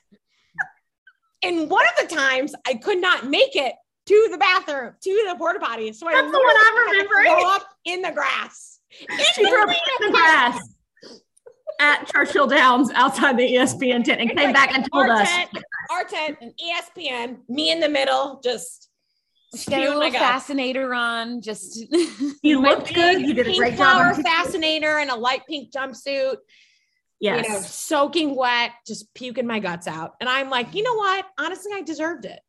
And one of the times I could not make it to the bathroom, to the porta potty. So I That's the one I'm remembering. Go up in the grass. She threw up in the grass at Churchill Downs outside the E S P N tent and came back and told our us. Tent, our tent, E S P N, me in the middle, just She had a little fascinator on, just you looked good. You did a great job. Pink flower fascinator and a light pink jumpsuit. Yes. You know, soaking wet, just puking my guts out. And I'm like, you know what? Honestly, I deserved it.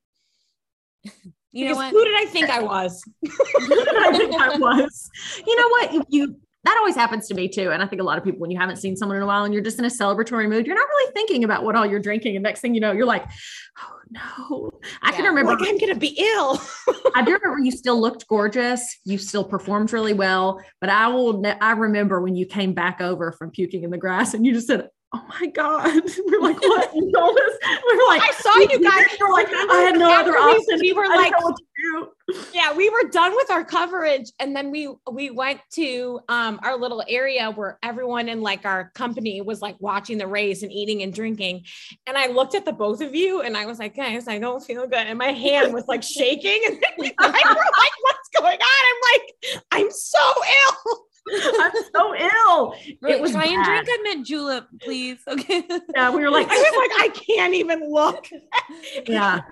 You because know what? Who did I think I was? I think I was. You know what? You, you that always happens to me too. And I think a lot of people, when you haven't seen someone in a while and you're just in a celebratory mood, you're not really thinking about what all you're drinking. And next thing you know, you're like, oh no. I yeah. can remember. Like, I'm gonna be ill. I do remember you still looked gorgeous. You still performed really well. But I will. I remember when you came back over from puking in the grass and you just said, oh my God. We're like, what? You told us? We were like, I saw you guys. We're like, I had no other we, option. we were I didn't like, know what to do. yeah, we were done with our coverage. And then we, we went to um, our little area where everyone in like our company was like watching the race and eating and drinking. And I looked at the both of you and I was like, guys, I don't feel good. And my hand was like shaking. And then you guys were like, what's going on? I'm like, I'm so ill. I'm so ill. Right, It was try and bad. drink a mint julep, please. Okay. Yeah, we were like, I was like, I can't even look. yeah.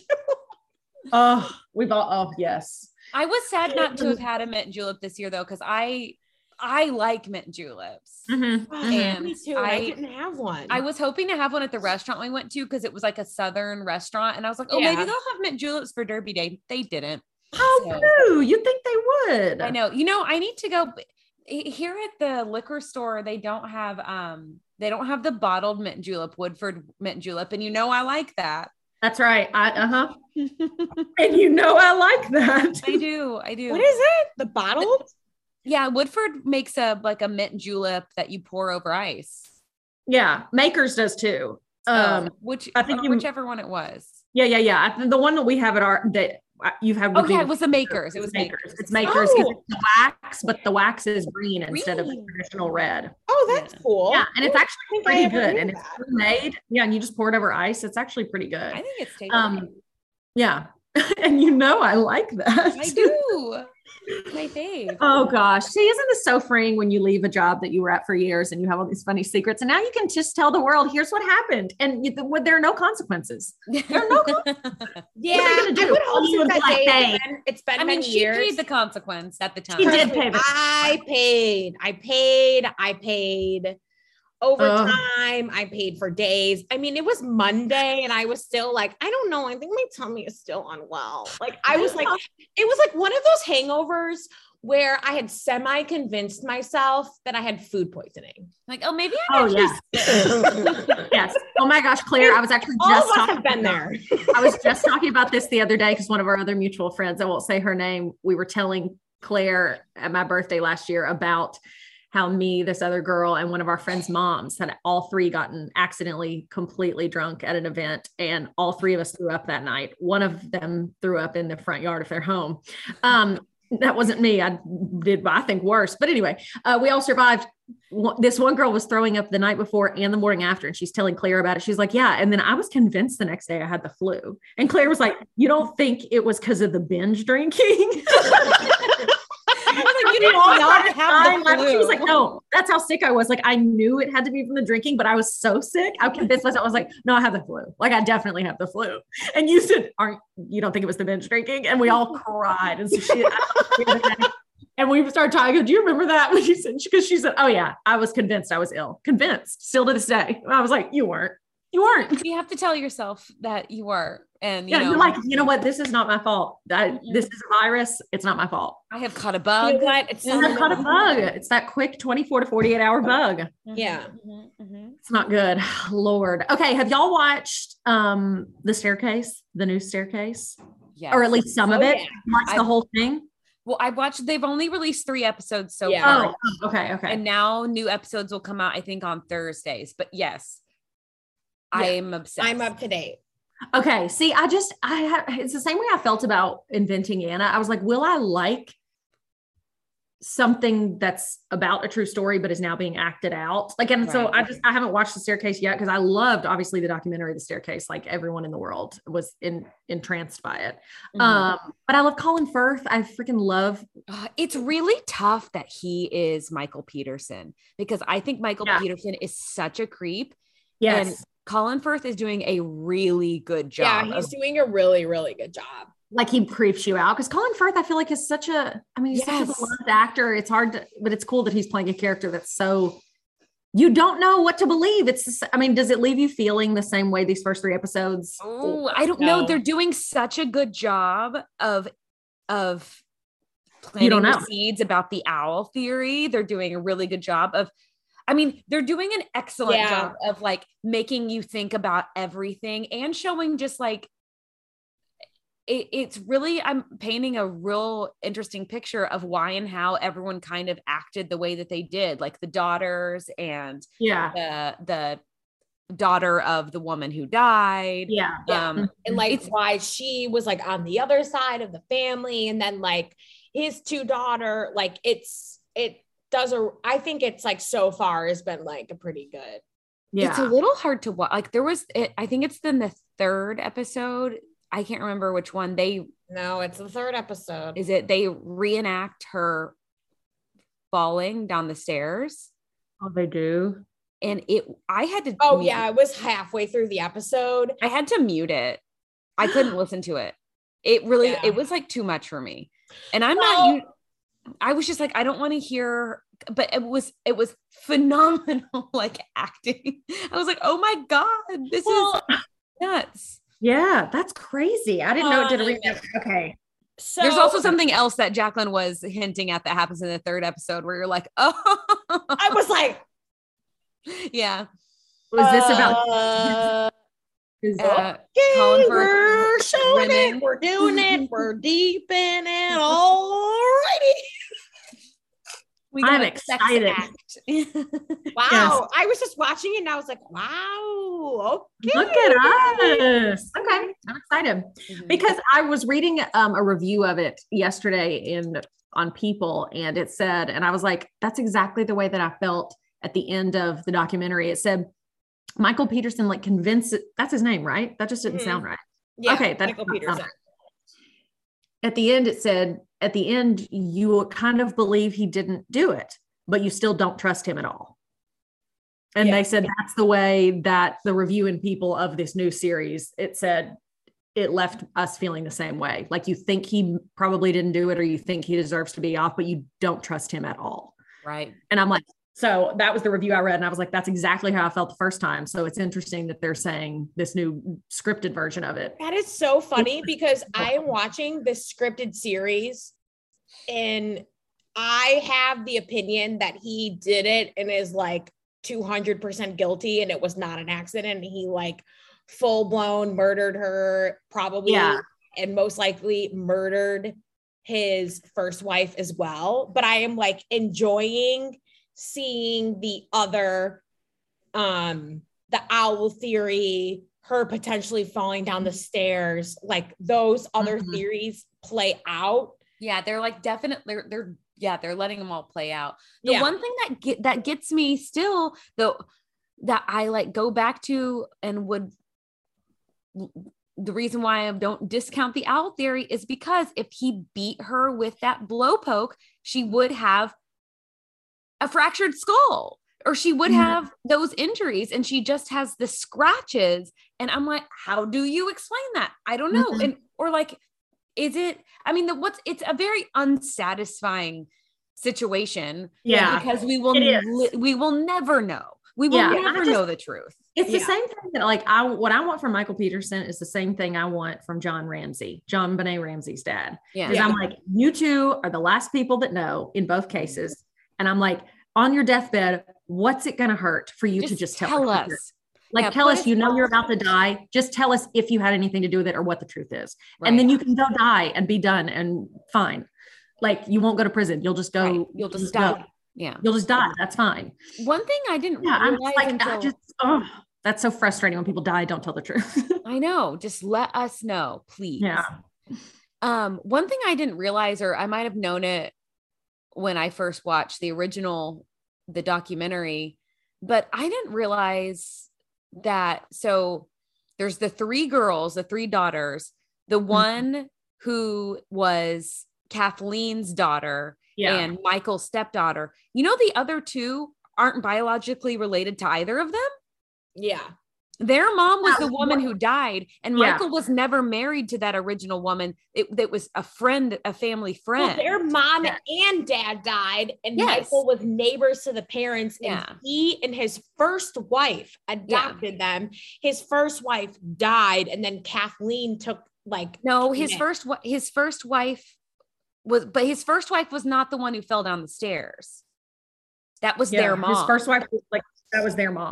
Oh, we've all, oh, yes. I was sad not to have had a mint julep this year though, because I I like mint juleps. Mhm, Oh, mhm. And me too. I, I- didn't have one. I was hoping to have one at the restaurant we went to because it was like a southern restaurant, and I was like, oh, Yeah. maybe they'll have mint juleps for Derby Day. They didn't. Oh, So- boo. You'd think they would. I know. You know, I need to go here at the liquor store. They don't have um they don't have the bottled mint julep, Woodford mint julep, and you know I like that. That's right. I, uh-huh. And you know, I like that. I do. I do. What is it? The bottled? Yeah, Woodford makes a like a mint julep that you pour over ice. Yeah. Makers does too. Um, Um, which I think uh, you- whichever one it was. yeah, yeah, yeah. I think the one that we have at our, that uh, you've had. Oh with yeah, me it was the makers. It was makers. makers. It's makers because Oh. it's the wax, but the wax is green instead of the Green. traditional red. Oh, that's Yeah. cool. Yeah, and it's I actually think I pretty ever good, knew and it's that. made. Yeah, and you just pour it over ice. It's actually pretty good. I think it's tasty. Um, yeah, and you know I like that. I do. It's my fave. Oh gosh. See, isn't this so freeing when you leave a job that you were at for years and you have all these funny secrets, and now you can just tell the world, here's what happened, and you, there are no consequences. There are no. Yeah, What are they gonna do? I would hope You would since that be like, day, hey. it's been, it's been I mean, many she years. paid the consequence at the time. She did pay the I paid. I paid. I paid overtime. I paid for days. I mean, it was Monday and I was still like, I don't know. I think my tummy is still unwell. Like I was like, it was like one of those hangovers where I had semi convinced myself that I had food poisoning. Like, oh, maybe I'm Oh actually yeah. Yes. Oh my gosh, Claire, I was actually All just of us talking have been about- there. I was just talking about this the other day because one of our other mutual friends, I won't say her name, we were telling Claire at my birthday last year about how me, this other girl, and one of our friends' moms had all three gotten accidentally completely drunk at an event, and all three of us threw up that night. One of them threw up in the front yard of their home. Um, that wasn't me. I did, I think, worse. But anyway, uh, we all survived. This one girl was throwing up the night before and the morning after, and she's telling Claire about it. She's like, yeah. And then I was convinced the next day I had the flu. And Claire was like, you don't think it was because of the binge drinking? I was like, you We did all not started have dying the laughing. She was flu. like, no, that's how sick I was. Like, I knew it had to be from the drinking, but I was so sick. I convinced myself, I was like, no, I have the flu. Like, I definitely have the flu. And you said, aren't, you don't think it was the binge drinking? And we all cried. And so she, and we started talking. I go, do you remember that? When she said, because she said, oh yeah, I was convinced I was ill. Convinced still to this day. I was like, you weren't, you weren't. You have to tell yourself that you were. And, you Yeah, know, you're like, you know what? This is not my fault. That Mm-mm. this is a virus. It's not my fault. I have caught a You bug. know what? It's It's not caught a bug. It's that quick twenty-four to forty-eight hour bug. Yeah. Mhm, mhm. It's not good. Lord. Okay. Have y'all watched um The Staircase, the new Staircase? Yes. Or at least some of Oh, it? yeah. Watch the I- whole thing? Well, I watched, they've only released three episodes so Yeah. far. Oh, oh, okay. Okay. And now new episodes will come out, I think, on Thursdays. But yes, I Yeah. am obsessed. I'm up to date. Okay. See, I just, I have, it's the same way I felt about Inventing Anna. I was like, will I like something that's about a true story, but is now being acted out? Like, and so Right. I just, I haven't watched The Staircase yet because I loved, obviously, the documentary, The Staircase. Like, everyone in the world was in, entranced by it. Mhm. Um, but I love Colin Firth. I freaking love, Uh, it's really tough that he is Michael Peterson, because I think Michael Yeah. Peterson is such a creep. yes. And Colin Firth is doing a really good job. Yeah, he's of- doing a really, really good job. Like, he creeps you out because Colin Firth, I feel like, is such a, I mean, he's such Yes. a beloved actor. It's hard to, but it's cool that he's playing a character that's so, you don't know what to believe. It's, just- I mean, does it leave you feeling the same way these first three episodes? Oh, I don't know. No. They're doing such a good job of of planting don't the know. seeds about the owl theory. They're doing a really good job of, I mean, they're doing an excellent Yeah. job of like making you think about everything and showing just like it, it's really, I'm painting a real interesting picture of why and how everyone kind of acted the way that they did, like the daughters and Yeah. the, the daughter of the woman who died. Yeah. Um, and like it's why she was like on the other side of the family, and then like his two daughter, like it's it does a I think it's like so far has been like a pretty good. Yeah. It's a little hard to watch. Like there was, it, I think it's then the third episode. I can't remember which one. They No, it's the third episode. is it. They reenact her falling down the stairs, Oh, they do. and it. I had to. Oh mute- yeah, it was halfway through the episode. I had to mute it. I couldn't listen to it. It really. Yeah. It was like too much for me, and I'm Well- not. You. I was just like, I don't want to hear. But it was. It was phenomenal. Like acting. I was like, oh my god, this Well, is nuts. Yeah, that's crazy. I didn't know it did a Um, remake. Okay. So There's also something else that Jacqueline was hinting at that happens in the third episode where you're like, oh, I was like, yeah. Was this about uh, is- Uh, okay, Colin Firth we're showing rimming. it, we're doing it, we're deep in it. Alrighty. We I'm got a sex excited. act. Wow. Yes. I was just watching it and I was like, wow. Okay. Look at us. Okay. I'm excited Mhm. because I was reading um, a review of it yesterday in on People, and it said, and I was like, that's exactly the way that I felt at the end of the documentary. It said Michael Peterson like convinced that's his name, right? That just didn't Mhm. sound right. Yeah, Okay, that's Michael not Peterson. right. At the end, it said, at the end, you kind of believe he didn't do it, but you still don't trust him at all. And Yeah. they said that's the way that the review in People of this new series, it said it left us feeling the same way. Like you think he probably didn't do it, or you think he deserves to be off, but you don't trust him at all. Right. And I'm like, so that was the review I read. And I was like, that's exactly how I felt the first time. So it's interesting that they're saying this new scripted version of it. That is so funny because I am watching this scripted series and I have the opinion that he did it and is like two hundred percent guilty and it was not an accident. And he like full blown murdered her, probably, Yeah. and most likely murdered his first wife as well. But I am like enjoying seeing the other, um, the owl theory, her potentially falling down the stairs, like those other Mhm. theories play out. Yeah. They're like definitely, they're, they're, yeah, they're letting them all play out. The Yeah. one thing that get, that gets me still though, that I like go back to and would, the reason why I don't discount the owl theory is because if he beat her with that blow poke, she would have a fractured skull, or she would Mhm. have those injuries, and she just has the scratches. And I'm like, how do you explain that? I don't know. Mhm. And, or like, is it, I mean, the, what's, it's a very unsatisfying situation. Yeah. Because we will, It is. li- we will never know. We will Yeah, I never just- know the truth. It's the Yeah. same thing that like I what I want from Michael Peterson is the same thing I want from John Ramsey, John Benet Ramsey's dad. Yeah. Because I'm like, you two are the last people that know in both cases. And I'm like, on your deathbed, what's it gonna hurt for you to just tell, tell the us. truth? Like Yeah, tell put us us you know on- you're about to die. Just tell us if you had anything to do with it or what the truth is. Right. And then you can go die and be done and fine. Like you won't go to prison. You'll just go, Right. You'll just go. die. Yeah. You'll just die. That's fine. One thing I didn't Yeah. I'm realize just like, until I just, oh, that's so frustrating when people die, don't tell the truth. I know, just let us know, please. Yeah. Um, one thing I didn't realize, or I might have known it when I first watched the original, the documentary, but I didn't realize that. So there's the three girls, the three daughters, the one who was Kathleen's daughter Yeah. and Michael's stepdaughter. You know, the other two aren't biologically related to either of them. Yeah. Their mom was Yeah. the woman who died, and Yeah. Michael was never married to that original woman. It, that was a friend, a family Well, friend. their mom Yeah. and dad died, and Yes. Michael was neighbors to the parents, and Yeah. he and his first wife adopted them. His first wife died, and then Kathleen took like no, his Yeah. first wi- his first wife was, but his first wife was not the one who fell down the stairs. That was Yeah, their mom. His first wife was like that was their mom.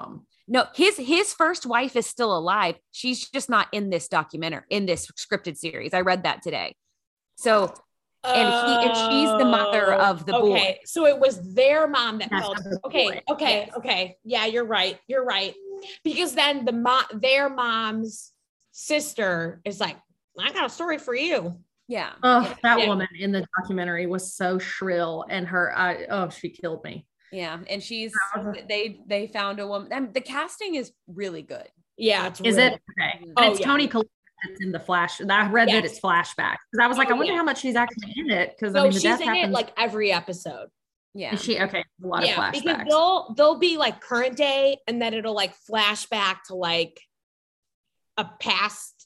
No, his his first wife is still alive. She's just not in this documentary, in this scripted series. I read that today. So, and he and she's the mother of the boy. Okay, so it was their mom that That's felt. the Okay, boy. okay, Yes. okay. Yeah, you're right. You're right. Because then the mom, their mom's sister is like, I got a story for you. Yeah. Oh, that Yeah. woman in the documentary was so shrill, and her, I, oh, she killed me. Yeah. And she's, That was a- they, they found a woman. And the casting is really good. Yeah, it's Is really- it okay? Mhm. But Oh, it's yeah. Tony Collette that's in the flash. I read that Yes. it's flashback because I was like, Oh, I wonder yeah. how much she's actually in it. Because No, I mean, the she's death in happens. it like every episode. Yeah. Is she okay? A lot Yeah, of because flashbacks. they'll they'll be like current day, and then it'll like flash back to like a past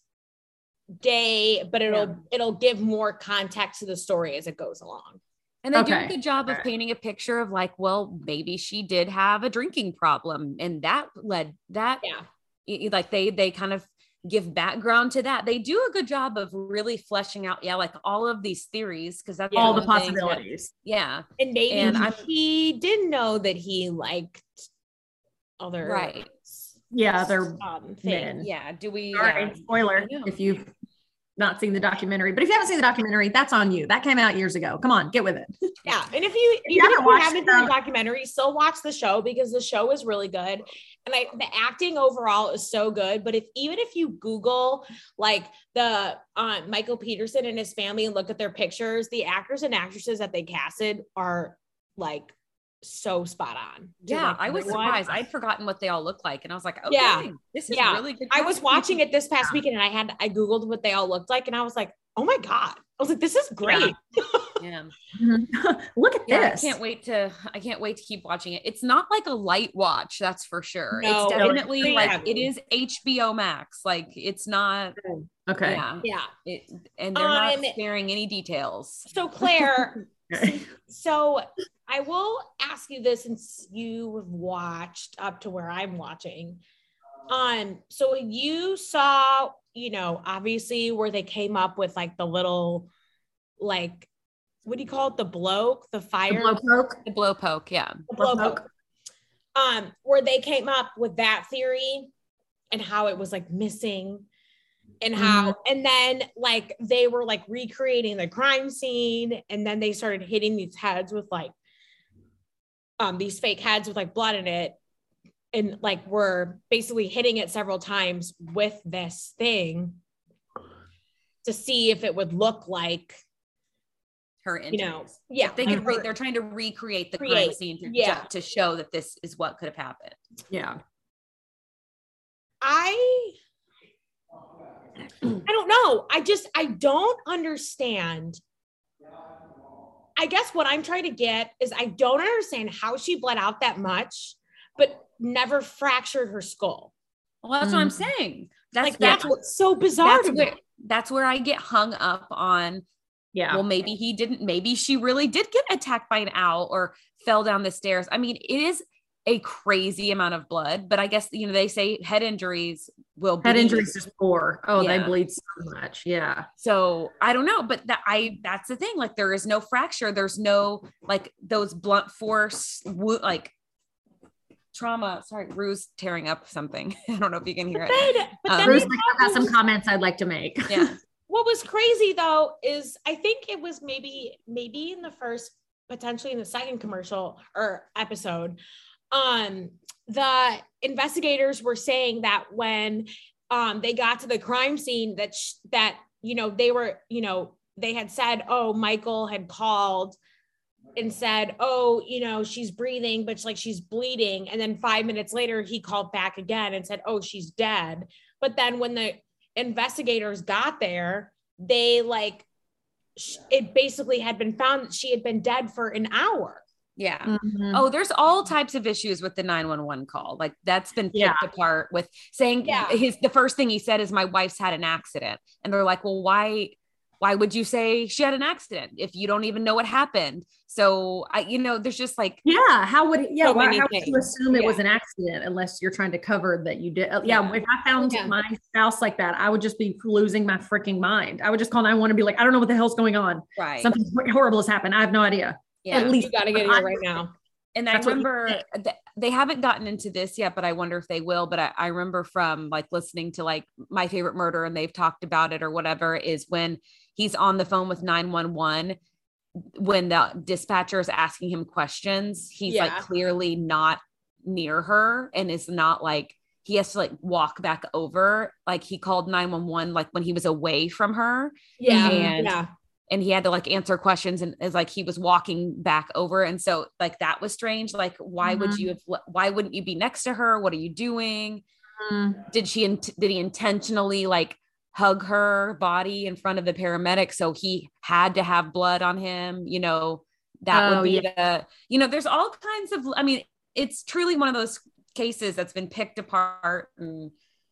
day, but it'll Yeah. it'll give more context to the story as it goes along. And they do a Okay. good job of Okay. painting a picture of like, well, maybe she did have a drinking problem. And that led that, Yeah. y- y- like they, they kind of give background to that. They do a good job of really fleshing out, yeah, like all of these theories. Cause that's all one the of things that- possibilities. yeah. And maybe And I'm- he didn't know that he liked other Right. Yeah, they're um things. men. Yeah. Do we, Sorry, yeah. spoiler I know. if you've not seen the documentary. But if you haven't seen the documentary, that's on you. That came out years ago. Come on, get with it. Yeah, and if you you even if haven't you watched haven't the- seen the documentary, still watch the show because the show is really good. And I the acting overall is so good. But if even if you Google like the um, Michael Peterson and his family and look at their pictures, the actors and actresses that they casted are like so spot on. to, Yeah. like, I was everyone. surprised. I'd forgotten what they all look like. And I was like, okay, Yeah. this is Yeah. really good. I was casting. watching it this past Yeah. weekend and I had I Googled what they all looked like and I was like, oh my God. I was like, this is great. Yeah. Look at Yeah, this. I can't wait to I can't wait to keep watching it. It's not like a light watch, that's for sure. No, it's it's definitely pretty like heavy. it is H B O Max. Like it's not Okay. yeah. Yeah. It, and they're not Um, sparing any details. So Claire, Okay. so I will ask you this since you have watched up to where I'm watching. Um, so you saw, you know, obviously where they came up with like the little, like, what do you call it? The bloke, the The fire, blow poke. The blow poke, yeah. the blow blow poke. Um, where they came up with that theory and how it was like missing and how, and then like they were like recreating the crime scene and then they started hitting these heads with like, um, these fake heads with like blood in it. And like we're basically hitting it several times with this thing to see if it would look like, Her you know, injuries. yeah, They could re- her- they're trying to recreate the crime Create, scene to, yeah. to show that this is what could have happened. Yeah. I I don't know. I just I don't understand. I guess what I'm trying to get is I don't understand how she bled out that much, but never fractured her skull. Well, that's what I'm Mm. saying. That's Like that's yeah. what's so bizarre that's to where me. that's where I get hung up on. Yeah. Well, maybe he didn't, maybe she really did get attacked by an owl or fell down the stairs. I mean, it is a crazy amount of blood, but I guess, you know, they say head injuries will Head bleed. injuries just pour. Oh, they Yeah. bleed so much. Yeah. So I don't know, but that I, that's the thing. Like there is no fracture. There's no, like those blunt force, wo- like trauma. Sorry, Rue's tearing up something. I don't know if you can hear it. Then, but Um, then Bruce, it I've got some happens- comments I'd like to make. Yeah. what was crazy though is I think it was maybe maybe in the first, potentially in the second commercial or episode, um the investigators were saying that when um they got to the crime scene that sh- that you know they were you know they had said, oh, Michael had called and said, oh, you know, she's breathing but like she's bleeding, and then five minutes later he called back again and said, oh, she's dead. But then when the investigators got there, they like sh- it basically had been found that she had been dead for an hour. Yeah. Mhm. Oh, there's all types of issues with the nine one one call. Like that's been picked Yeah. apart with saying Yeah. his, the first thing he said is my wife's had an accident. And they're like, well, why, why would you say she had an accident if you don't even know what happened? So I, you know, there's just like, Yeah. How would it, yeah, So why, many how would you things. assume it Yeah. was an accident unless you're trying to cover that you did? uh, Yeah. Yeah. If I found Yeah. my spouse like that, I would just be losing my freaking mind. I would just call nine one one and be like, I don't know what the hell's going on. right. Something horrible has happened. I have no idea. yeah. At least You got to get I- here right now. And I remember th- they haven't gotten into this yet, but I wonder if they will. But I, I remember from like listening to like My Favorite Murder, and they've talked about it or whatever, is when he's on the phone with nine one one, when the dispatcher is asking him questions, he's Yeah. like clearly not near her and is not like, he has to like walk back over. Like he called nine one one, like when he was away from her. Yeah. And yeah. and he had to like answer questions, and is like he was walking back over. And so like that was strange. Like, why Mm-hmm. would you have, why wouldn't you be next to her? What are you doing? Mm-hmm. Did she, did he intentionally like hug her body in front of the paramedic? So he had to have blood on him, you know, that Oh, would be yeah. the, you know, there's all kinds of, I mean, it's truly one of those cases that's been picked apart. And,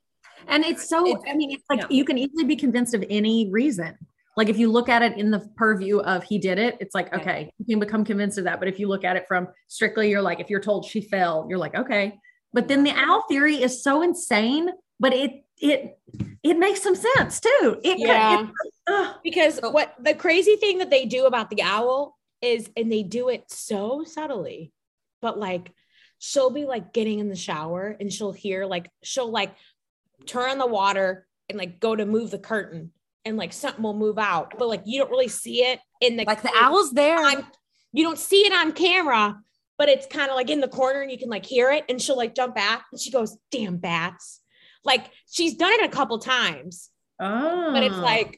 And it's so, It's- I mean, it's like yeah. you can easily be convinced of any reason. Like if you look at it in the purview of he did it, it's like, Yeah. okay, you can become convinced of that. But if you look at it from strictly, you're like, if you're told she fell, you're like, okay. But then the owl theory is so insane, but it, it, it makes some sense too. It, Yeah. it, ugh. Because Oh. what the crazy thing that they do about the owl is, and they do it so subtly, but like she'll be like getting in the shower and she'll hear like, she'll like turn on the water and like go to move the curtain and like something will move out, but like you don't really see it in the, like the owl's there. on, you don't see it on camera, but it's kind of like in the corner and you can like hear it, and she'll like jump back and she goes, damn bats. Like she's done it a couple times, Oh. but it's like,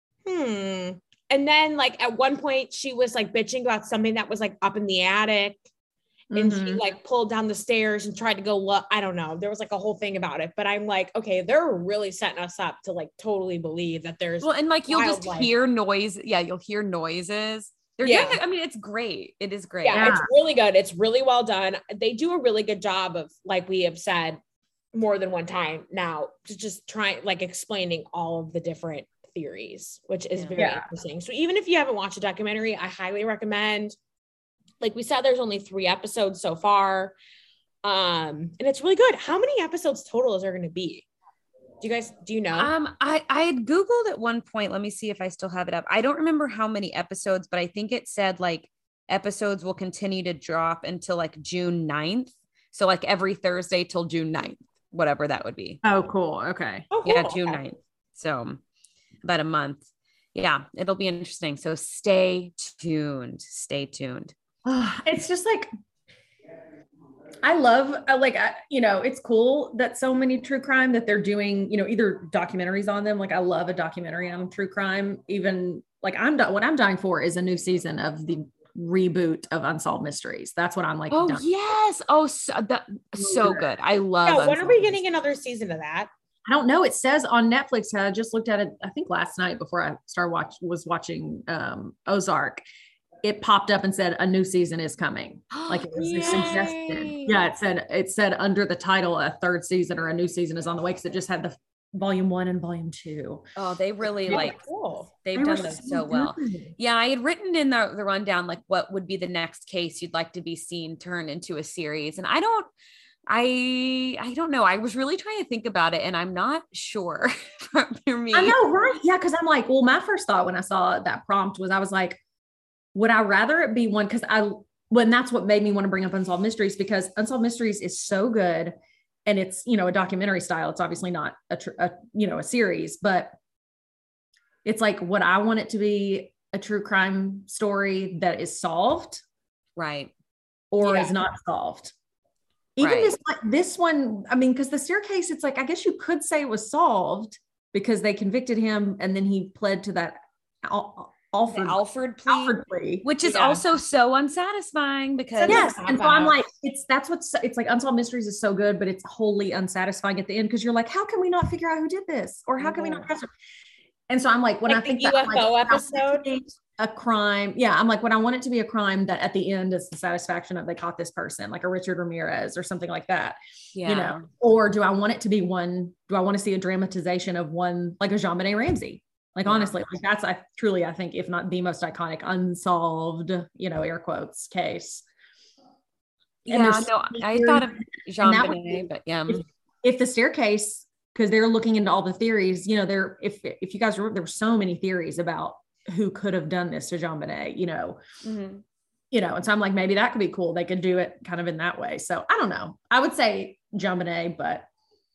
hmm. And then like at one point she was like bitching about something that was like up in the attic, and she Mhm. like pulled down the stairs and tried to go look. I don't know. There was like a whole thing about it, but I'm like, okay, they're really setting us up to like totally believe that there's Well, and like you'll just wildlife. hear noise. Yeah, you'll hear noises. They're Yeah. doing it. I mean, it's great. It is great. yeah, Yeah. it's really good. It's really well done. They do a really good job of, like we have said more than one time now, to just try like explaining all of the different theories, which is Yeah. very Yeah. interesting. So even if you haven't watched the documentary, I highly recommend. Like we said, there's only three episodes so far. Um, and it's really good. How many episodes total is there going to be? Do you guys, do you know? Um, I I had Googled at one point. Let me see if I still have it up. I don't remember how many episodes, but I think it said like episodes will continue to drop until like June ninth. So like every Thursday till June ninth, whatever that would be. Oh, cool. Okay. Oh, Yeah, cool. June ninth. So about a month. Yeah, it'll be interesting. So stay tuned. Stay tuned. It's just like, I love, I like, I, you know, it's cool that so many true crime that they're doing, you know, either documentaries on them. Like I love a documentary on true crime. Even like I'm, what I'm dying for is a new season of the reboot of Unsolved Mysteries. That's what I'm like. Oh dying- yes. Oh, so, that, so good. I love. Yeah, when are Unsolved we Mysteries. getting another season of that? I don't know. It says on Netflix. I just looked at it, I think last night before I started watch was watching um, Ozark. It popped up and said a new season is coming. Like it was Yay. suggested. Yeah, it said it said under the title a third season or a new season is on the way, because it just had the volume one and volume two. Oh, they really Yeah. like Cool. they've They were done those so well. good. Yeah, I had written in the, the rundown like what would be the next case you'd like to be seen turned into a series. And I don't I I don't know. I was really trying to think about it and I'm not sure for me. I know, right? Yeah, because I'm like, well, my first thought when I saw that prompt was I was like, would I rather it be one? Because I when that's what made me want to bring up Unsolved Mysteries, because Unsolved Mysteries is so good. And it's, you know, a documentary style. It's obviously not a, tr- a you know, a series, but it's like, would I want it to be a true crime story that is solved Right. or Yeah. is not solved? Even Right. this, this one, I mean, because the staircase, it's like, I guess you could say it was solved because they convicted him and then he pled to that Al- The Alfred, Alfred plea, Alfred plea. which is Yeah. also so unsatisfying because Yes. Stop And so I'm that. like, it's, that's what's, it's like Unsolved Mysteries is so good, but it's wholly unsatisfying at the end. Cause you're like, how can we not figure out who did this? Or how can we not Yeah. trust him? And so I'm like, when Like I think the that, I'm like, U F O I want it to episode? be a crime. Yeah. I'm like, when I want it to be a crime that at the end is the satisfaction of they caught this person, like a Richard Ramirez or something like that. yeah. You know, or do I want it to be one, do I want to see a dramatization of one, like a JonBenet Ramsey? Like, Yeah. honestly, like that's, I truly, I think, if not the most iconic unsolved, you know, air quotes case. Yeah, And there's no, so many I thought of theories. Jean that would Benet, be- but yeah. if, if the staircase, because they're looking into all the theories, you know, there, if, if you guys remember, there were so many theories about who could have done this to JonBenet, you know, Mhm. you know, and so I'm like, maybe that could be cool. They could do it kind of in that way. So I don't know. I would say JonBenét, but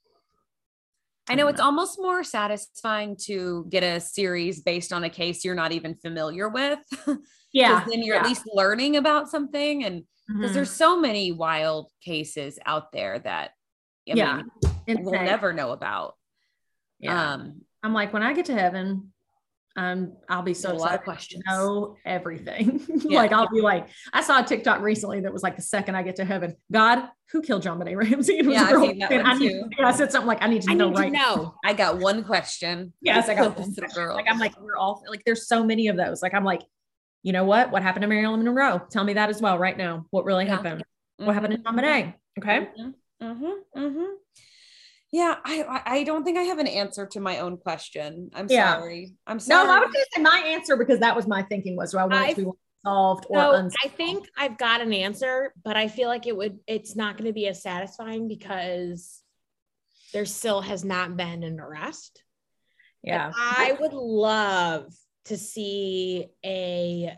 I know it's almost more satisfying to get a series based on a case you're not even familiar with. Yeah. Then you're yeah. at least learning about something. And because Mhm. there's so many wild cases out there that I yeah. mean, we'll Insane. never know about. Yeah. Um, I'm like, when I get to heaven, um, I'll be so a lot of excited questions. to know everything. Yeah. Like I'll be like, I saw a TikTok recently that was like, the second I get to heaven, God, who killed JonBenét Ramsey? And it was Yeah, a I've girl. seen that And one I need, too. yeah, I said something like, I need to I know need right to know. I got one question. Yes, I got This one. is a girl. Like, I'm like, we're all like, there's so many of those. Like, I'm like, you know what? What happened to Marilyn Monroe? Tell me that as well right now. What really Yeah. happened? Mhm. What happened to JonBenét? Okay. Mm-hmm. Mm-hmm. Mm-hmm. Yeah, I I I don't think I have an answer to my own question. I'm Yeah. sorry. I'm No, sorry. I was going to say my answer because that was my thinking was, do I want it to be solved or So unsolved? I think I've got an answer, but I feel like it would, it's not going to be as satisfying because there still has not been an arrest. Yeah. But I would love to see a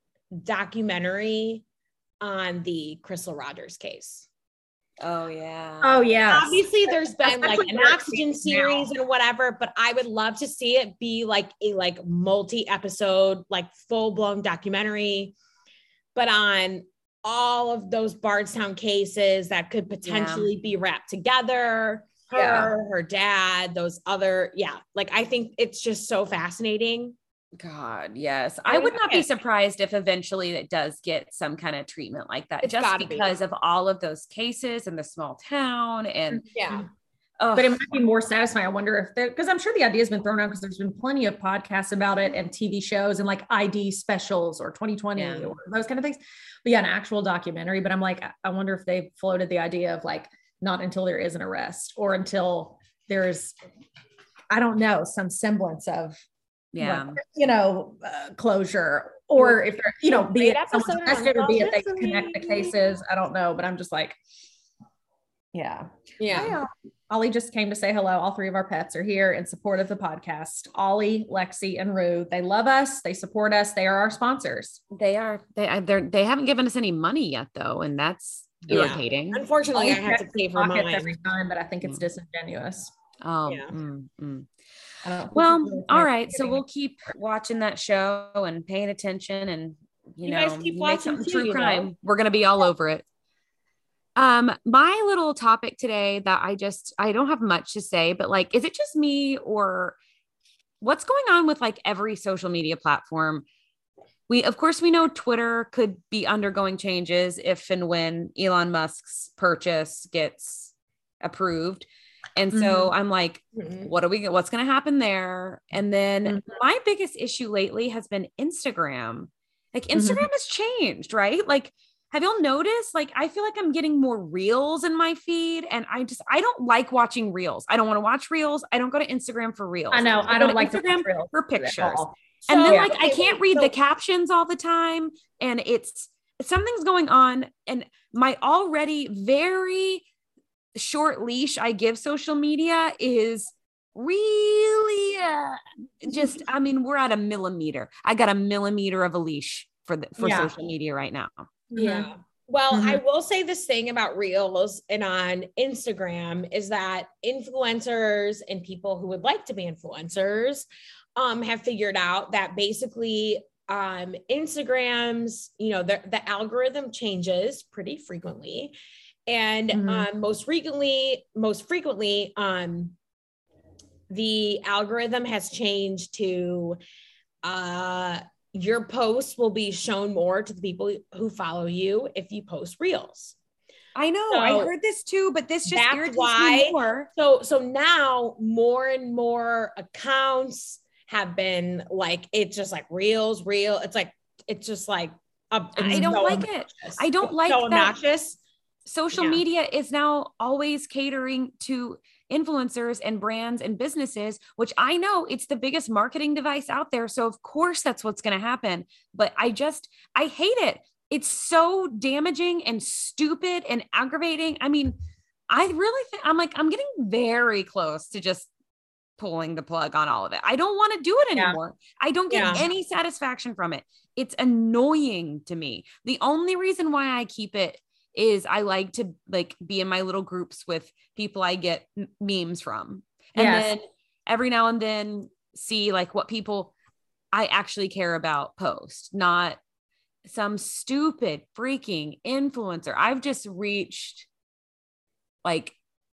documentary on the Crystal Rogers case. Oh yeah. Oh yeah. Obviously there's been like Especially an where it's Oxygen now. series and whatever, but I would love to see it be like a like multi-episode, like full-blown documentary, but on all of those Bardstown cases that could potentially be wrapped together. Her, Yeah. her dad, those other, yeah. Like I think it's just so fascinating. God, yes. I I would not be yeah. surprised if eventually it does get some kind of treatment like that, It's just gotta be. because of all of those cases in the small town. And Yeah. oh, But it might be more satisfying. I wonder if there, because I'm sure the idea has been thrown out because there's been plenty of podcasts about it and T V shows and like I D specials or twenty twenty Yeah. or those kind of things. But yeah, an actual documentary. But I'm like, I wonder if they've floated the idea of like, not until there is an arrest or until there's, I don't know, some semblance of, yeah. like, you know, uh, closure, or if they're, you know, be it Great someone's episode of arrested or be it they Unsolved connect the Mysteries. cases. I don't know, but I'm just like, yeah. Yeah. Hi, Ollie just came to say hello. All three of our pets are here in support of the podcast. Ollie, Lexi, and Rue. They love us. They support us. They are our sponsors. They are. They they're they haven't given us any money yet though, and that's Yeah. irritating. Unfortunately, I Ollie have to checks pay for pockets mine. every time, but I think it's Mm. disingenuous. Oh, Yeah. mm, mm. I don't. Well, all right. So we'll keep watching that show and paying attention, and you, You know, guys keep you make watching something too, true you know? crime. We're gonna be all over it. Um, my little topic today that I just I don't have much to say, but like, is it just me or what's going on with like every social media platform? We, of course, we know Twitter could be undergoing changes if and when Elon Musk's purchase gets approved. And so I'm like, Mhm. what are we, what's going to happen there? And then Mhm. my biggest issue lately has been Instagram. Like Mhm. Instagram has changed, right? Like, have y'all noticed? Like, I feel like I'm getting more reels in my feed, and I just, I don't like watching reels. I don't want to watch reels. I don't go to Instagram for reels. I know. I, go don't to like to Instagram watch reels for at pictures. all. And then So- like, I okay, can't wait, read so- the captions all the time. And it's, something's going on. And my already very short leash I give social media is really uh, just, I mean, we're at a millimeter. I got a millimeter of a leash for the, for Yeah. social media right now. Yeah. Well, I Mhm. will say this thing about Reels and on Instagram is that influencers and people who would like to be influencers um, have figured out that basically um, Instagram's, you know, the, the algorithm changes pretty frequently. And Mhm. um, most frequently, most frequently, um, the algorithm has changed to uh, your posts will be shown more to the people who follow you if you post reels. I know. I So, heard this too, but this just that's irritates why- me more. So, so now more and more accounts have been like, it's just like reels, reel. It's like, it's just like, a, I it's don't so like it. obnoxious. I don't It's like so that- obnoxious. Social Yeah. media is now always catering to influencers and brands and businesses, which I know it's the biggest marketing device out there. So of course that's what's going to happen. But I just, I hate it. It's so damaging and stupid and aggravating. I mean, I really think I'm like, I'm getting very close to just pulling the plug on all of it. I don't want to do it anymore. Yeah. I don't get yeah. any satisfaction from it. It's annoying to me. The only reason why I keep it is I like to like be in my little groups with people I get m- memes from. And yes. then every now and then see like what people I actually care about post, not some stupid freaking influencer. I've just reached like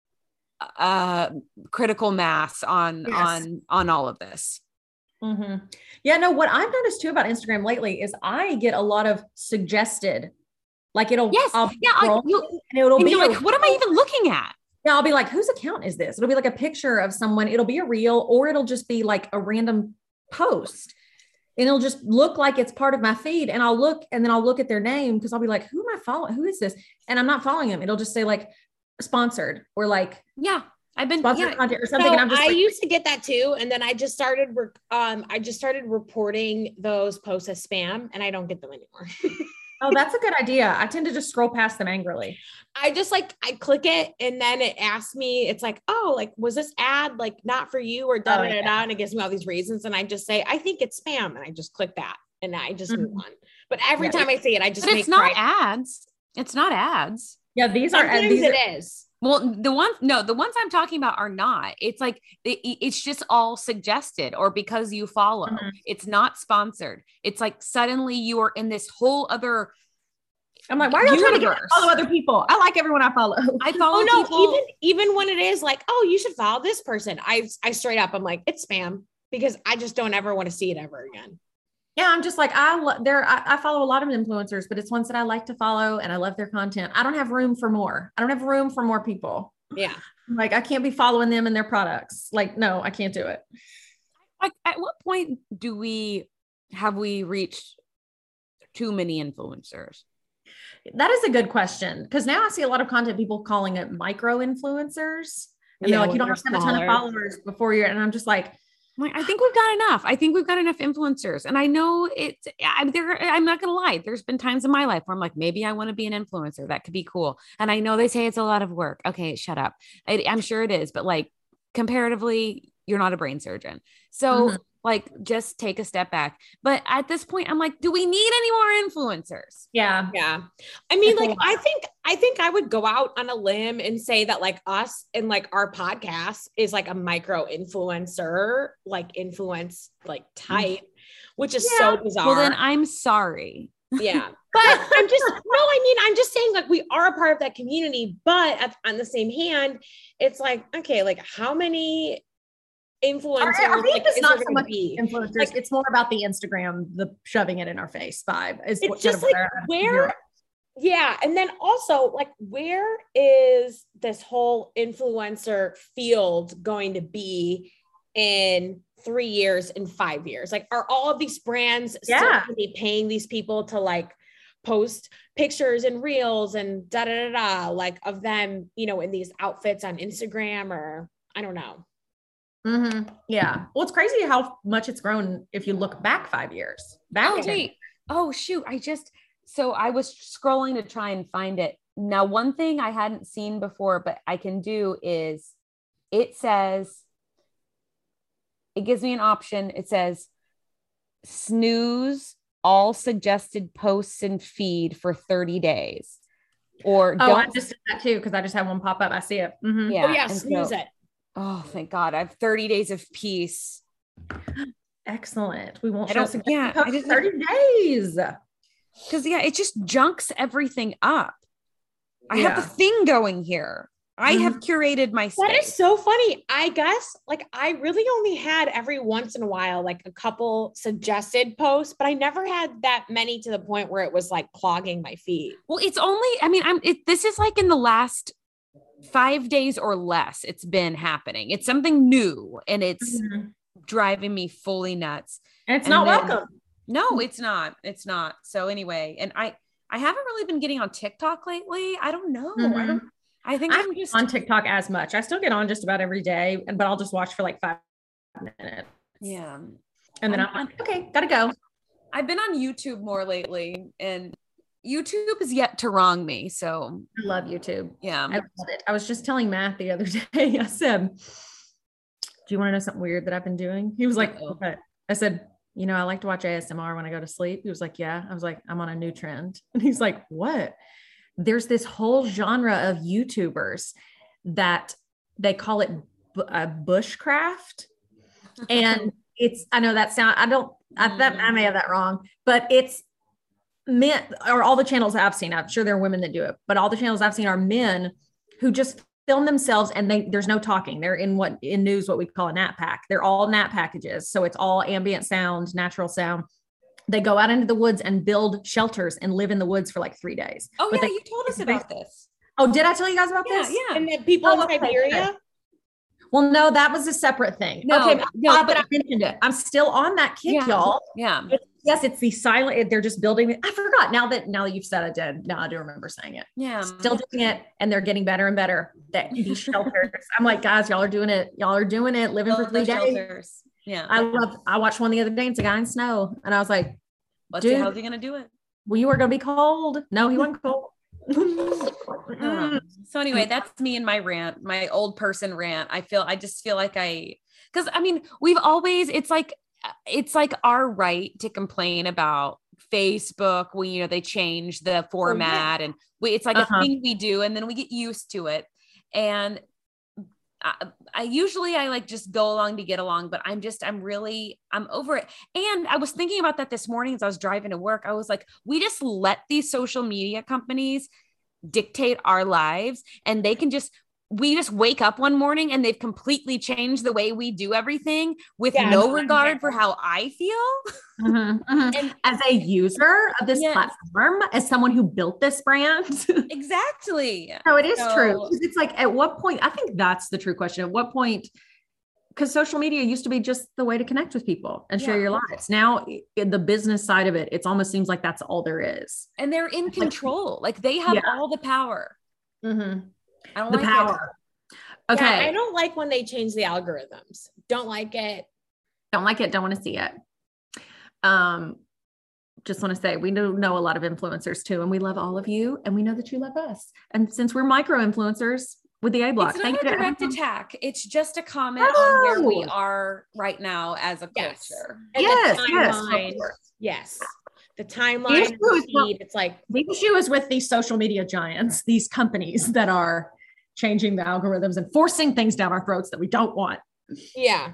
uh critical mass on yes. on on all of this. Mm-hmm. Yeah, no, what I've noticed too about Instagram lately is I get a lot of suggested, like it'll yes I'll yeah like, you, and it'll and be you're like, what am I even looking at? Yeah, I'll be like, whose account is this? It'll be like a picture of someone, it'll be a reel, or it'll just be like a random post. And it'll just look like it's part of my feed. And I'll look and then I'll look at their name because I'll be like, who am I following? Who is this? And I'm not following them. It'll just say like sponsored or like, yeah, I've been sponsored yeah. content or something. So and I'm just I like, used to get that too. And then I just started, um, I just started reporting those posts as spam and I don't get them anymore. oh, that's a good idea. I tend to just scroll past them angrily. I just like, I click it and then it asks me, it's like, oh, like, was this ad like not for you or da da da da? And it gives me all these reasons. And I just say, I think it's spam. And I just click that and I just mm-hmm. move on. But every yeah. time I see it, I just, but make it's not cry. ads. It's not ads. Yeah. These are, Sometimes these it are, is. Well, the ones, no, the ones I'm talking about are not. It's like, it, it's just all suggested or because you follow. Mm-hmm. It's not sponsored. It's like suddenly you are in this whole other I'm like, why are you trying to get to follow other people? I like everyone I follow. I follow oh, no, people. Even, even when it is like, oh, you should follow this person. I, I straight up, I'm like, it's spam because I just don't ever want to see it ever again. Yeah. I'm just like, I lo- there, I, I follow a lot of influencers, but it's ones that I like to follow and I love their content. I don't have room for more. I don't have room for more people. Yeah. Like I can't be following them and their products. Like, no, I can't do it. Like at what point do we, have we reached too many influencers? That is a good question. Because now I see a lot of content people calling it micro influencers. And yeah, they're like, you don't have to have a ton of followers before you're, and I'm just like, I'm like, I think we've got enough. I think we've got enough influencers. And I know it's, I'm there. I'm not going to lie. There's been times in my life where I'm like, maybe I want to be an influencer. That could be cool. And I know they say it's a lot of work. Okay, shut up. I, I'm sure it is, but like comparatively, you're not a brain surgeon. So mm-hmm. like, just take a step back. But at this point, I'm like, do we need any more influencers? Yeah. Yeah. I mean, like, I think, I think I would go out on a limb and say that like us and like our podcast is like a micro influencer, like influence, like type, which is yeah. so bizarre. Well, then I'm sorry. Yeah. But I'm just, no, I mean, I'm just saying like we are a part of that community, but at, on the same hand, it's like, okay, like how many influencers? I think like, it's not so much be? influencers. Like, it's more about the Instagram, the shoving it in our face vibe. Is it's what, just kind of like where, where yeah. And then also like, where is this whole influencer field going to be in three years and five years? Like, are all of these brands yeah. still going to be paying these people to like post pictures and reels and da da da da, like of them, you know, in these outfits on Instagram, or I don't know. Mm-hmm. Yeah. Well, it's crazy how much it's grown if you look back five years. Back oh, wait. Oh, shoot. I just, so I was scrolling to try and find it. Now, one thing I hadn't seen before, but I can do is it says, it gives me an option. It says snooze all suggested posts and feed for thirty days. Or oh, don't. I just did that too, because I just had one pop up. I see it. Mm-hmm. Yeah. Oh, yeah. And Snooze so, it. Oh, thank God. I have thirty days of peace. Excellent. We won't I show don't, yeah, I just, thirty days. Because yeah, it just junks everything up. I yeah. have the thing going here. I have curated my space. That is so funny. I guess like I really only had every once in a while, like a couple suggested posts, but I never had that many to the point where it was like clogging my feed. Well, it's only, I mean, I'm, it, this is like in the last five days or less, it's been happening. It's something new and it's mm-hmm. driving me fully nuts. And it's and not then, welcome. No, it's not. It's not. So anyway, and I, I haven't really been getting on TikTok lately. I don't know. Mm-hmm. I don't, I think I I'm just on TikTok as much. I still get on just about every day, and but I'll just watch for like five minutes. Yeah. And then I'm, I'm like, okay, gotta go. I've been on YouTube more lately, and YouTube is yet to wrong me. So I love YouTube. Yeah. I love it. I was just telling Matt the other day, I said, do you want to know something weird that I've been doing? He was like, Uh-oh. what? I said, you know, I like to watch A S M R when I go to sleep. He was like, yeah. I was like, I'm on a new trend. And he's like, what? There's this whole genre of YouTubers that they call it b- uh, bushcraft. And it's, I know that sound, I don't, I, that, I may have that wrong, but it's men, or all the channels I've seen, I'm sure there are women that do it, but all the channels I've seen are men who just film themselves and they, there's no talking. They're in what in news, what we call a nap pack. They're all nap packages. So it's all ambient sound, natural sound. They go out into the woods and build shelters and live in the woods for like three days. Oh But yeah, they- you told us about this. Oh, did I tell you guys about Yeah, this? yeah. And then people Oh, in okay, Siberia. good. Well, no, that was a separate thing. No, okay, no, no, but but- I mentioned it. I'm still on that kick, Yeah. y'all. Yeah. It's- yes, it's the silent. They're just building. I forgot now that now that you've said it, did now I do remember saying it. Yeah. Still doing it, and they're getting better and better. That these shelters. I'm like, guys, y'all are doing it. Y'all are doing it. Living for Build three those days. shelters. Yeah. I love. I watched one the other day. It's a guy in snow, and I was like, Let's see dude. how's he gonna do it. well, you are gonna be cold. No, he wasn't cold. Um, so anyway, that's me and my rant, my old person rant. I feel, I just feel like I, cause I mean, we've always, it's like, it's like our right to complain about Facebook. We, you know, they change the format and we, it's like Uh-huh. a thing we do, and then we get used to it. And I, I usually I like just go along to get along, but I'm just, I'm really, I'm over it. And I was thinking about that this morning as I was driving to work. I was like, we just let these social media companies dictate our lives, and they can just, we just wake up one morning and they've completely changed the way we do everything with Yeah, no no, regard yeah. for how I feel. Mhm, mhm. And As a user of this Yes. platform, as someone who built this brand. exactly. No, it is So- true. 'Cause it's like, at what point, I think that's the true question. At what point, because social media used to be just the way to connect with people and share Yeah. your lives. Now, in the business side of it, it almost seems like that's all there is. And they're in control. Like they have Yeah. all the power. Mhm. I don't The like it. power. Okay. Yeah, I don't like when they change the algorithms. Don't like it. Don't like it. Don't want to see it. Um, just want to say we do know a lot of influencers too, and we love all of you, and we know that you love us. And since we're micro influencers with the A Block, It's thank not you a to direct everyone. attack. It's just a comment on where we No. are right now as a Yes. culture. And Yes, the yes, of timeline. course. Yes. The timeline, issue the is not- speed, it's like, The issue is with these social media giants, these companies that are changing the algorithms and forcing things down our throats that we don't want. yeah.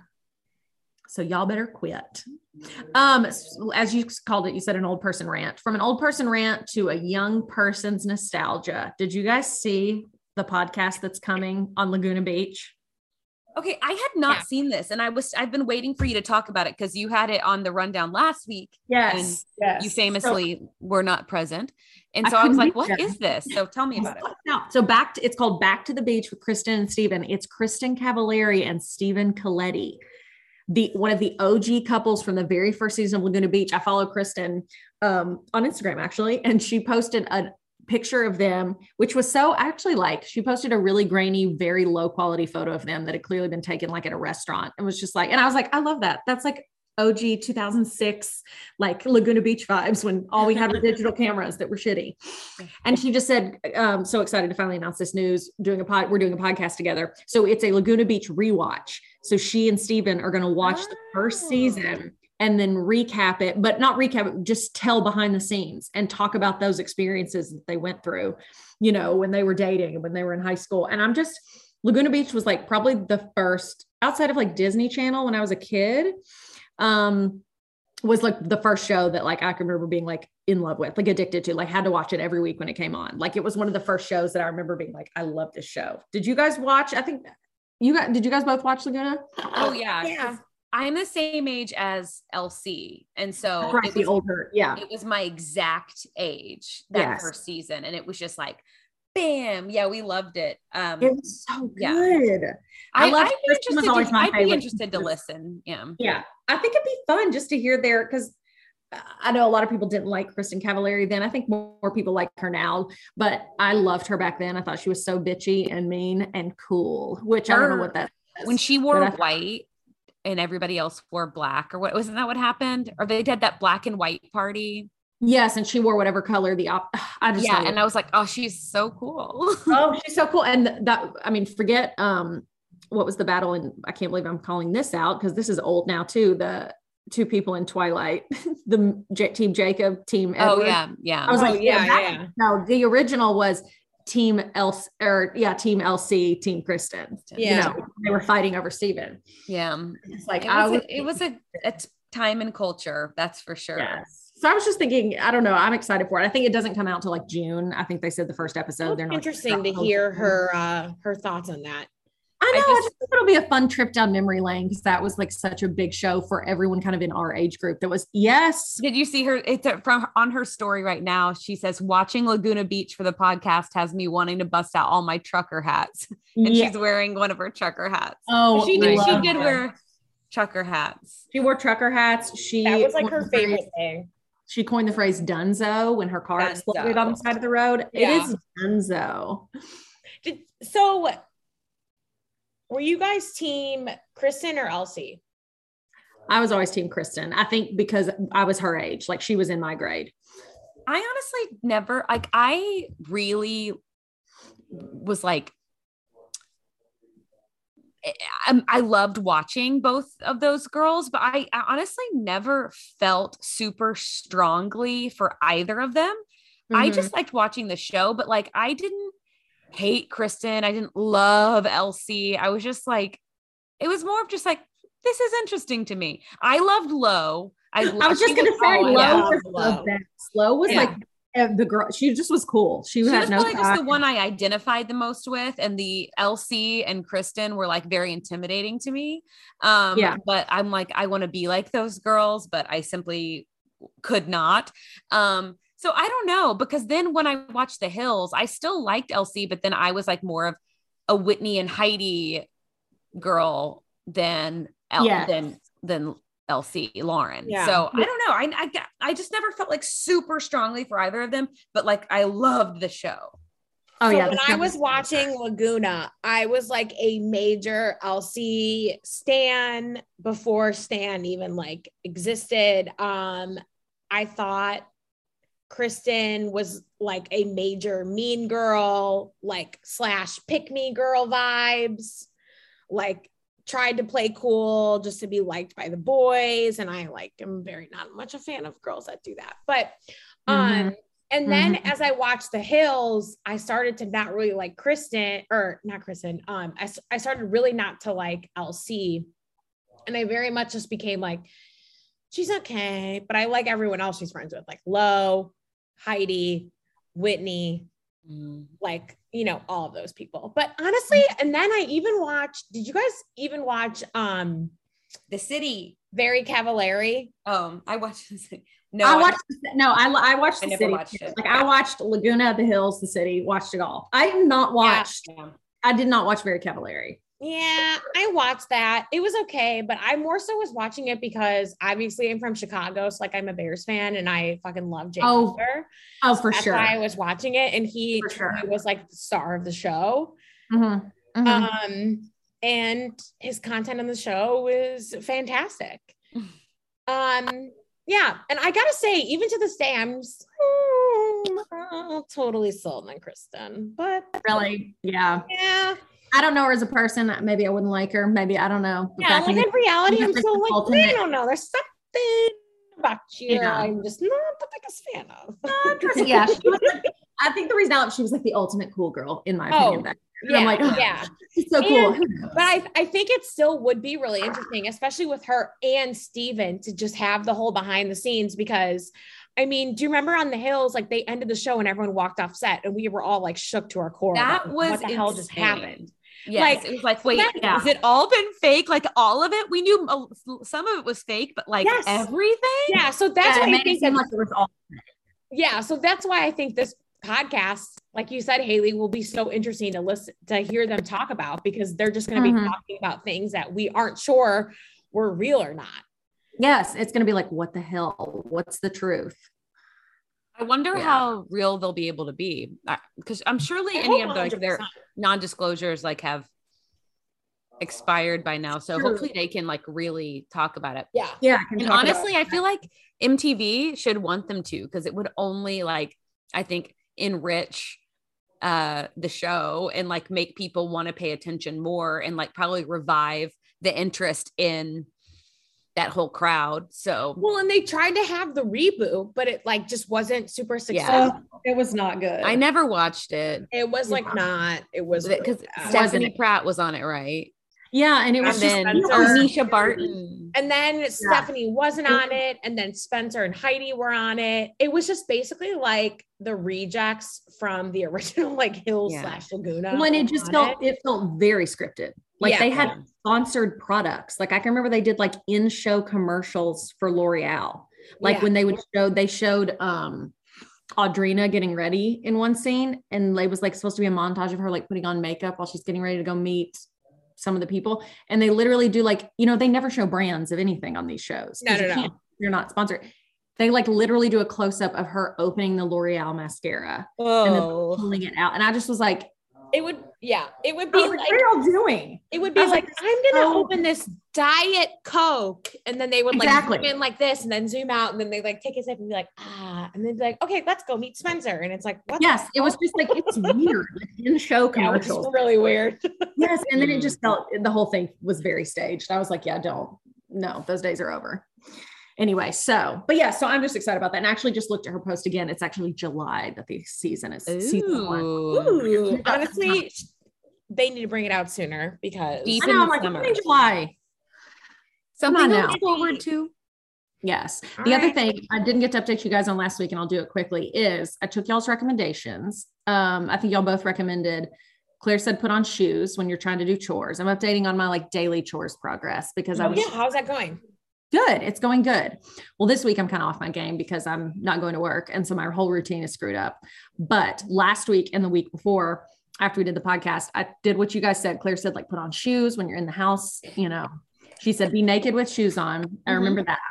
So y'all better quit. Um, as you called it, you said an old person rant. From an old person rant to a young person's nostalgia. Did you guys see the podcast that's coming on Laguna Beach? Okay, I had not Yeah. seen this, and I was I've been waiting for you to talk about it because you had it on the rundown last week. Yes. yes. You famously were not present, and I so I, was couldn't like, be "What there. is this?" So tell me about it. No. So back to, it's called Back to the Beach with Kristen and Steven. It's Kristen Cavallari and Steven Coletti, the one of the O G couples from the very first season of Laguna Beach. I follow Kristen um, on Instagram actually, and she posted a picture of them, which was so I actually like. She posted a really grainy, very low quality photo of them that had clearly been taken like at a restaurant, and was just like, and I was like, I love that. That's like O G two thousand six, like Laguna Beach vibes when all we had were digital cameras that were shitty. And she just said, um, so excited to finally announce this news, doing a pod, we're doing a podcast together. So it's a Laguna Beach rewatch. So she and Steven are going to watch the first Oh. season and then recap it, but not recap it, just tell behind the scenes and talk about those experiences that they went through, you know, when they were dating and when they were in high school. And I'm just, Laguna Beach was like probably the first outside of like Disney Channel when I was a kid, um, was like the first show that like I can remember being like in love with, like addicted to, like had to watch it every week when it came on. Like it was one of the first shows that I remember being like, I love this show. Did you guys watch? I think you got, did you guys both watch Laguna? Oh yeah, Yeah. 'cause I'm the same age as L C, and so Right, it the was, older. Yeah. it was my exact age that Yes. first season, and it was just like, bam, yeah, we loved it. Um, It was so Yeah. good. I, I love I'd be Kristen was interested. always To, my I'd be favorite. interested to listen. Yeah. Yeah. I think it'd be fun just to hear their, because I know a lot of people didn't like Kristen Cavallari then. I think more, more people like her now, but I loved her back then. I thought she was so bitchy and mean and cool, which I don't know Her- what that is. When she wore But I- white and everybody else wore black, or what, wasn't that what happened? Or they did that black and white party. Yes, and she wore whatever color the op. I just Yeah, love it. and I was like, oh, she's so cool. Oh, she's so cool. And that, I mean, forget um what was the battle? And I can't believe I'm calling this out because this is old now too. The two people in Twilight, the J- team Jacob, team Edward. Oh yeah. Yeah. I was Oh, like, yeah, that- yeah. No, the original was team L or yeah, team L C, team Kristen. Yeah. You know, they were fighting over Steven. Yeah. It's like, It I was, was, a, it was a, a t- time and culture. That's for sure. yes. So I was just thinking, I don't know. I'm excited for it. I think it doesn't come out till like June. I think they said the first episode. They're not Interesting to hear her uh her thoughts on that. I know. I I just- just, think it'll be a fun trip down memory lane because that was like such a big show for everyone kind of in our age group. That was, yes. Did you see her? It's a, from on her story right now. She says, watching Laguna Beach for the podcast has me wanting to bust out all my trucker hats. And Yeah. she's wearing one of her trucker hats. Oh, she did, she love did that. wear trucker hats. She wore trucker hats. She That was like her coined the phrase- favorite thing. She coined the phrase "dunzo" when her car Dunzo. exploded on the side of the road. Yeah. It is dunzo. Did, so were you guys team Kristen or Elsie? I was always team Kristen. I think because I was her age, like she was in my grade. I honestly never, like, I really was like, I, I loved watching both of those girls, but I, I honestly never felt super strongly for either of them. I Mhm. just liked watching the show, but like, I didn't hate Kristen. I didn't love Elsie. I was just like, it was more of just like, this is interesting to me. I loved Lo. I, I was just she gonna say, oh, Lo yeah. was Lo. the best. Lo was Yeah. like uh, the girl. She just was cool. She, She had was no. probably just pride. the one I identified the most with, and the Elsie and Kristen were like very intimidating to me. Um, Yeah. but I'm like, I want to be like those girls, but I simply could not. Um, so I don't know, because then when I watched The Hills, I still liked Elsie, but then I was like more of a Whitney and Heidi girl than El- Yes. than than Elsie Lauren. Yeah. So I don't know. I, I got- I just never felt like super strongly for either of them, but like I loved the show. Oh so yeah. when the I show was watching Laguna, I was like a major Elsie stan before Stan even like existed. Um, I thought Kristen was like a major mean girl, like slash pick me girl vibes, like tried to play cool just to be liked by the boys. And I like am very not much a fan of girls that do that. But um, Mhm. and then Mhm. as I watched The Hills, I started to not really like Kristen or not Kristen. Um, I, s- I started really not to like Elsie. And I very much just became like, she's okay, but I like everyone else she's friends with, like Lo, Heidi, Whitney, like, you know, all of those people. But honestly, and then I even watched, did you guys even watch um The City. Very Cavallari? Um, I watched this. No, I watched. No, I I watched I the never city. watched it. Like I watched Laguna, The Hills, The City. Watched it all. I have not watched. Yeah. I did not watch Very Cavallari. Yeah, I watched that. It was okay, but I more so was watching it because obviously I'm from Chicago, so like I'm a Bears fan and I fucking love Jay Oh, Cutler. Oh, for That's sure. why I was watching it, and he For sure. truly was like the star of the show. Mhm. Mhm. Um, and his content on the show was fantastic. Um, yeah, and I gotta say, even to this day, I'm just, mm, totally sold on Kristen, but Really? Yeah. yeah, I don't know her as a person. Maybe I wouldn't like her. Maybe I don't know. The yeah. fact Like that- in reality, I'm Just like still the like, ultimate- I don't know. There's something about you Yeah. I'm just not the biggest fan of. yeah, she was like, I think the reason I, she was like the ultimate cool girl in my opinion. Oh, Back then. Yeah, I'm like, oh, yeah. she's so cool. But I, I think it still would be really interesting, especially with her and Steven, to just have the whole behind the scenes, because I mean, do you remember on The Hills, like they ended the show and everyone walked off set and we were all like shook to our core. That about, was what the hell just insane. happened. Yes, Like, it was like, wait, yeah. has it all been fake? Like all of it? We knew uh, some of it was fake, but like Yes. everything? Yeah. So that's Yeah, it why I made it think seem that, like it was all. yeah. So that's why I think this podcast, like you said, Haley, will be so interesting to listen, to hear them talk about, because they're just going to be Mhm. talking about things that we aren't sure were real or not. Yes, it's going to be like, what the hell? What's the truth? I wonder Yeah. how real they'll be able to be, because I'm surely I any hope of like their one hundred percent. non-disclosures like have expired by now, so True. hopefully they can like really talk about it. Yeah. Yeah. I can And talk about- honestly, I feel like M T V should want them to, because it would only like, I think, enrich uh the show and like make people want to pay attention more and like probably revive the interest in that whole crowd. So well, and they tried to have the reboot, but it like just wasn't super Yeah. successful. Oh, it was not good. I never watched it It was like not. It was because really bad. Stephanie Pratt was on it, right? Yeah, and it was And just then Spencer. oh, Misha Barton. And then Stephanie wasn't on it, and then Spencer and Heidi were on it. It was just basically like the rejects from the original like Hills Yeah. slash Laguna. when it just on felt it. it felt very scripted. Like Yeah. they had sponsored products. Like I can remember they did like in-show commercials for L'Oreal. Like Yeah. when they would show, they showed um Audrina getting ready in one scene, and it was like supposed to be a montage of her like putting on makeup while she's getting ready to go meet some of the people. And they literally do like, you know, they never show brands of anything on these shows. No, 'cause no, you no. can't- They're not sponsored. They like literally do a close-up of her opening the L'Oreal mascara and then Oh, pulling it out. And I just was like, It would, yeah, it would I be was like, like, what are y'all doing? it would I be was like, like, I'm gonna so- open this Diet Coke, and then they would like Exactly. zoom in like this, and then zoom out, and then they like take a sip and be like, ah, and then be like, okay, let's go meet Spencer, and it's like, what? Yes, it was just like it was weird, like in-show Yeah, it was commercials. really weird. Yes, and then it just felt the whole thing was very staged. I was like, yeah, don't, no, those days are over. Anyway, so, but yeah, so I'm just excited about that. And I actually just looked at her post again. It's actually July that the season is season one. Ooh. Ooh, honestly, they need to bring it out sooner because Deep I in know, the I'm like, summer. in July. Something Come to on look now. forward to. Yes. All the other right. thing I didn't get to update you guys on last week, and I'll do it quickly, is I took y'all's recommendations. Um, I think y'all both recommended, Claire said, put on shoes when you're trying to do chores. I'm updating on my like daily chores progress because I was yeah, how's that going? good. It's going good. Well, this week I'm kind of off my game because I'm not going to work. And so my whole routine is screwed up. But last week and the week before, after we did the podcast, I did what you guys said. Claire said, like, put on shoes when you're in the house, you know, she said, be naked with shoes on. I Mhm. remember that.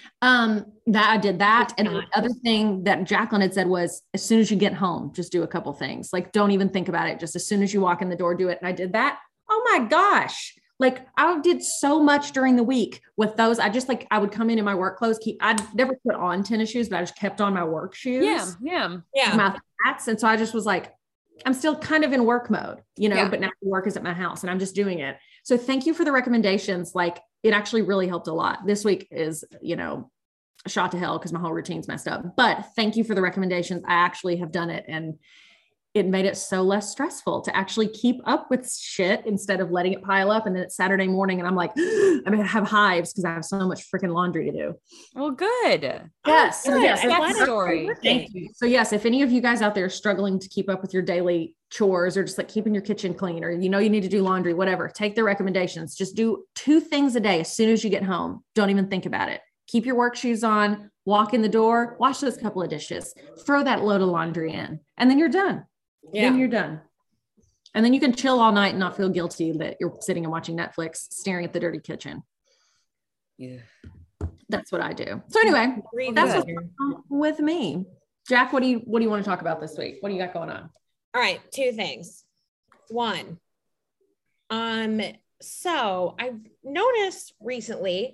Um, that I did that. And the Not. other thing that Jacqueline had said was, as soon as you get home, just do a couple things. Like, don't even think about it. Just as soon as you walk in the door, do it. And I did that. Oh my gosh. Like I did so much during the week with those. I just like, I would come in in my work clothes, keep, I'd never put on tennis shoes, but I just kept on my work shoes. Yeah, yeah. Yeah. My flats. And so I just was like, I'm still kind of in work mode, you know, Yeah. but now the work is at my house and I'm just doing it. So thank you for the recommendations. Like it actually really helped a lot. This week is, you know, a shot to hell because my whole routine's messed up, but thank you for the recommendations. I actually have done it and it made it so less stressful to actually keep up with shit instead of letting it pile up. And then it's Saturday morning and I'm like, I'm going to have hives because I have so much freaking laundry to do. Well, good. Yes. good. yes. I'm That glad it's story. working. Thank you. So yes, if any of you guys out there are struggling to keep up with your daily chores or just like keeping your kitchen clean, or you know you need to do laundry, whatever, take their recommendations. Just do two things a day as soon as you get home. Don't even think about it. Keep your work shoes on, walk in the door, wash those couple of dishes, throw that load of laundry in, and then you're done. Yeah. Then you're done. And then you can chill all night and not feel guilty that you're sitting and watching Netflix, staring at the dirty kitchen. Yeah. That's what I do. So anyway, Breathe that's good. what's on with me. Jack, what do you what do you want to talk about this week? What do you got going on? All right, two things. One, um, so I've noticed recently,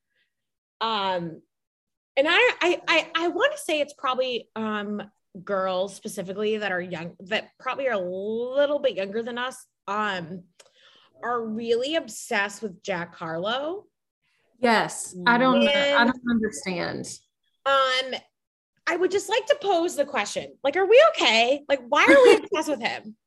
um, and I I I, I want to say it's probably um girls specifically that are young, that probably are a little bit younger than us, um, are really obsessed with Jack Harlow. Yes, I don't I And- don't understand. Um, I would just like to pose the question: like, are we okay? Like, why are we obsessed with him?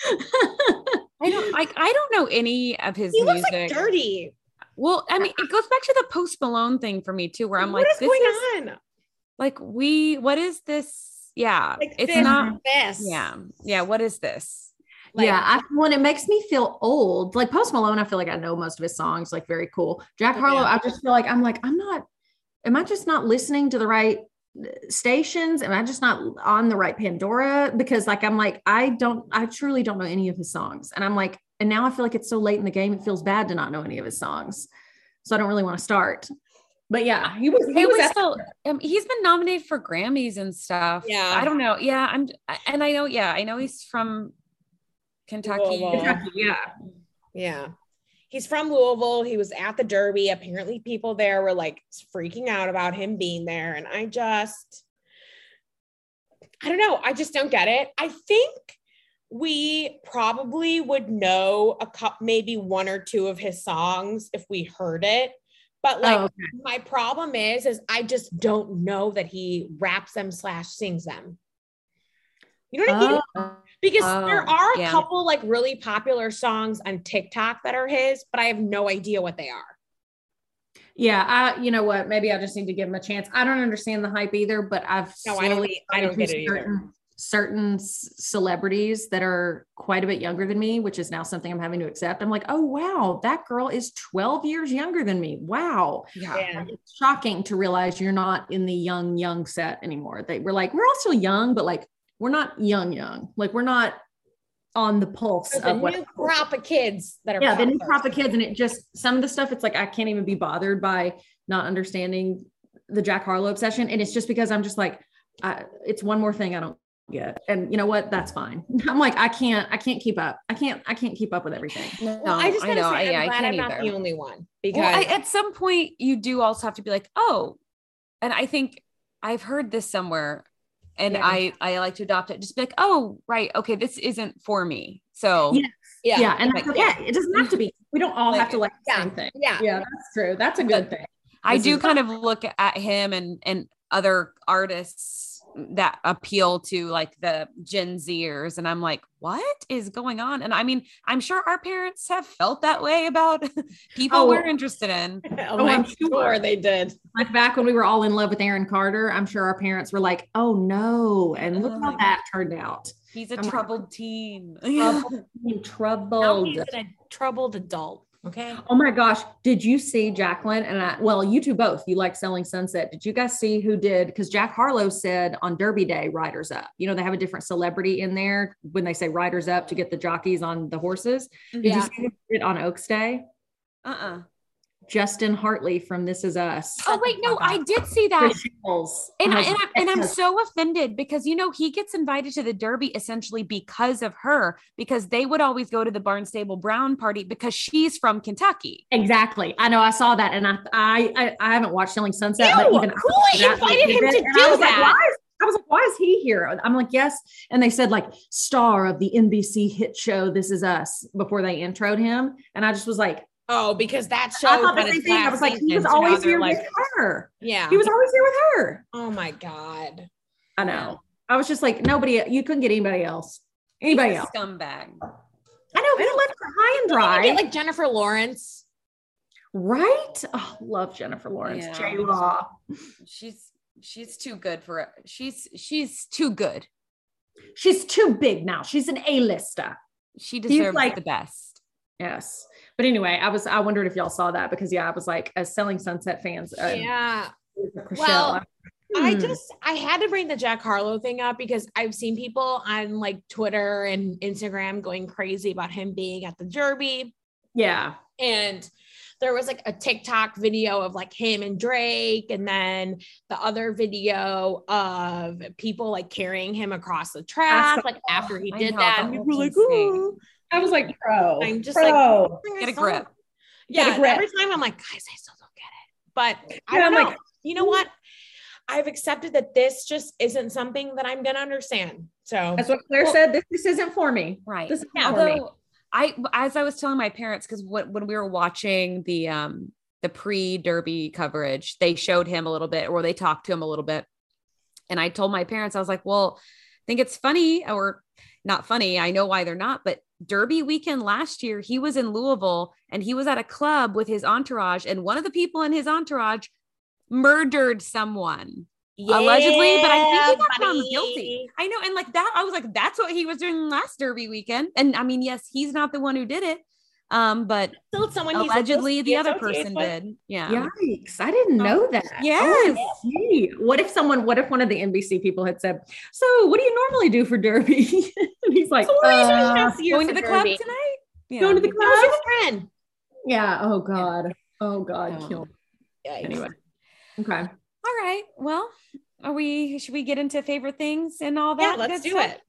I don't like I don't know any of his He looks music. like dirty. Well, I mean, it goes back to the Post Malone thing for me too, where I'm What like, is this going is on? like we what is this? Yeah. Like it's this, not this. yeah. Yeah. What is this? Like, yeah, I when it makes me feel old. Like Post Malone, I feel like I know most of his songs, like very cool. Jack Harlow, Yeah. I just feel like I'm like, I'm not, am I just not listening to the right stations? Am I just not on the right Pandora? Because like I'm like, I don't, I truly don't know any of his songs. And I'm like, and now I feel like it's so late in the game, it feels bad to not know any of his songs. So I don't really want to start. But yeah, he was, he It was was at- still, um, he's been nominated for Grammys and stuff. Yeah. I don't know. Yeah. I'm, and I know, yeah, I know he's from Kentucky. Louisville. Kentucky, yeah. yeah. He's from Louisville. He was at the Derby. Apparently, people there were like freaking out about him being there. And I just, I don't know. I just don't get it. I think we probably would know a cup, maybe one or two of his songs if we heard it. But like, oh, okay. My problem is, is I just don't know that he raps them slash sings them. You know what oh, I mean? Because oh, there are a yeah. couple like really popular songs on TikTok that are his, but I have no idea what they are. Yeah, I, you know what? Maybe I just need to give him a chance. I don't understand the hype either, but I've no, I don't. I don't get it certain, either. Certain celebrities that are quite a bit younger than me, which is now something I'm having to accept. I'm like, oh wow, that girl is twelve years younger than me. Wow, yeah, yeah. It's shocking to realize you're not in the young young set anymore. They were like, we're all still young, but like we're not young young. Like we're not on the pulse There's of a what new crop of kids that are yeah the new crop of kids, and it just some of the stuff it's like I can't even be bothered by not understanding the Jack Harlow obsession, and it's just because I'm just like I, it's one more thing I don't get, and you know what, that's fine. I'm like I can't I can't keep up I can't I can't keep up with everything. No, well, I just gotta I know say, I'm I, glad I I'm not either. The only one, because well, I, at some point you do also have to be like, oh, and I think I've heard this somewhere. And yeah. I, I like to adopt it. Just be like, oh, right. Okay. This isn't for me. So yes. yeah. Yeah. And that's okay. Yeah. It doesn't have to be. We don't all like, have to like the yeah. same thing. Yeah. Yeah. That's true. That's a good thing. I this do is- kind of look at him and, and other artists that appeal to like the Gen Zers. And I'm like, what is going on? And I mean, I'm sure our parents have felt that way about people oh, we're interested in. Oh, oh I'm sure. sure they did. Like back when we were all in love with Aaron Carter, I'm sure our parents were like, oh no. And look oh, how that turned out. He's a I'm troubled like, teen. Troubled. troubled. Now he's a troubled adult. Okay. Oh my gosh. Did you see Jacqueline and I, well, you two both, you like Selling Sunset. Did you guys see who did? Because Jack Harlow said on Derby Day, Riders Up. You know, they have a different celebrity in there when they say Riders Up to get the jockeys on the horses. Did yeah. you see who did it on Oaks Day? Uh-uh. Justin Hartley from This Is Us. Oh wait, no, I did see that. And, I, and, I, and I'm so offended because, you know, he gets invited to the Derby essentially because of her, because they would always go to the Barnstable Brown party because she's from Kentucky. Exactly. I know. I saw that. And I, I, I, I haven't watched Selling Sunset, Ew, but even who invited him to do I that? Like, why is, I was like, why is he here? I'm like, yes. And they said like star of the N B C hit show, This Is Us, before they introed him. And I just was like, oh, because that show. I thought the same thing. I was like, he was always here like, with her. Yeah. He was always here with her. Oh my God. I know. I was just like, nobody, you couldn't get anybody else. Anybody He's else. a scumbag. I know. He left her high and dry. Get like Jennifer Lawrence. Right? Oh, love Jennifer Lawrence. Yeah. J-Law. She's, she's too good for it. She's, she's too good. She's too big now. She's an A-lister. She deserves like, the best. Yes. But anyway, I was, I wondered if y'all saw that because yeah, I was like, as Selling Sunset fans. Uh, yeah. Well, hmm. I just, I had to bring the Jack Harlow thing up because I've seen people on like Twitter and Instagram going crazy about him being at the Derby. Yeah. And there was like a TikTok video of like him and Drake. And then the other video of people like carrying him across the track, like after he did that. And people were like, ooh. I was like, bro, I'm just bro. like, get a grip. Yeah. A grip. Every time I'm like, guys, I still don't get it. But I don't yeah, know. Like, you know what? I've accepted that this just isn't something that I'm going to understand. So that's what Claire well, said. This, this isn't for me. Right. This is yeah, for me. I, as I was telling my parents, because when, when we were watching the, um, the pre-Derby coverage, they showed him a little bit, or they talked to him a little bit. And I told my parents, I was like, well, I think it's funny, or not funny. I know why they're not, but Derby weekend last year, he was in Louisville and he was at a club with his entourage, and one of the people in his entourage murdered someone yeah, allegedly, but I think he got found guilty. I know. And like that, I was like, that's what he was doing last Derby weekend. And I mean, yes, he's not the one who did it. Um, but still someone allegedly the other person with. did. Yeah. Yikes. I didn't know that. Yes. Oh, what if someone, what if one of the N B C people had said, so what do you normally do for Derby? And he's like, so what are you doing uh, this year going to the Derby? club tonight? Yeah. Going to the club? How's your friend? Yeah. Oh God. Oh God. Oh. Kill. Yikes. Anyway. Okay. All right. Well, are we, should we get into favorite things and all that? Yeah, let's do stuff? it.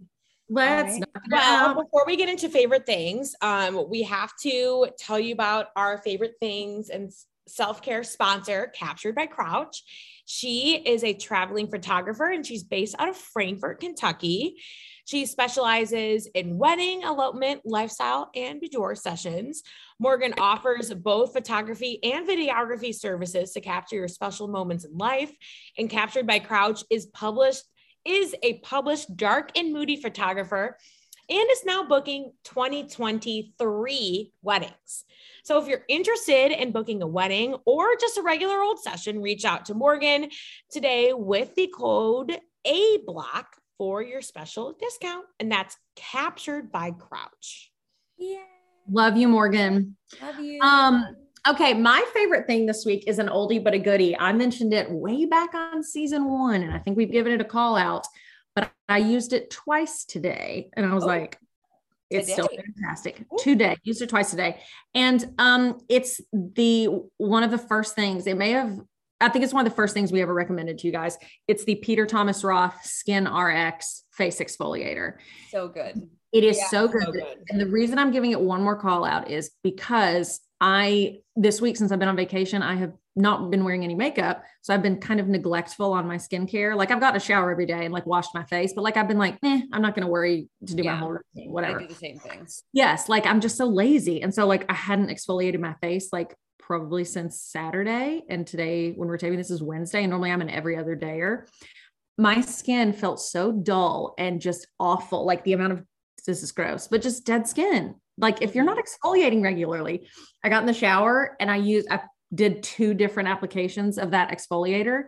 Let's right. knock it Well, out. before we get into favorite things, um, we have to tell you about our favorite things and self-care sponsor, Captured by Crouch. She is a traveling photographer and she's based out of Frankfort, Kentucky. She specializes in wedding, elopement, lifestyle, and boudoir sessions. Morgan offers both photography and videography services to capture your special moments in life. And Captured by Crouch is published, is a published dark and moody photographer and is now booking twenty twenty-three weddings. So if you're interested in booking a wedding or just a regular old session, reach out to Morgan today with the code A block for your special discount. And that's Captured by Crouch. Yeah. Love you, Morgan. Love you. Um, okay. My favorite thing this week is an oldie, but a goodie. I mentioned it way back on season one, and I think we've given it a call out, but I used it twice today. And I was Oh, like, it's today. still fantastic. Today, used it twice today. And um, it's the, one of the first things it may have, I think it's one of the first things we ever recommended to you guys. It's the Peter Thomas Roth Skin R X Face Exfoliator. So good. It is Yeah, so good. so good. And the reason I'm giving it one more call out is because I, this week, since I've been on vacation, I have not been wearing any makeup. So I've been kind of neglectful on my skincare. Like I've got a shower every day and like washed my face, but like, I've been like, eh, I'm not going to worry to do Yeah. my whole routine, I whatever. do the same things. Yes. Like I'm just so lazy. And so like I hadn't exfoliated my face like probably since Saturday. And today when we're taping, this is Wednesday. And normally I'm an every other dayer. My skin felt so dull and just awful. Like the amount of, this is gross, but just dead skin. Like if you're not exfoliating regularly, I got in the shower and I used, I did two different applications of that exfoliator.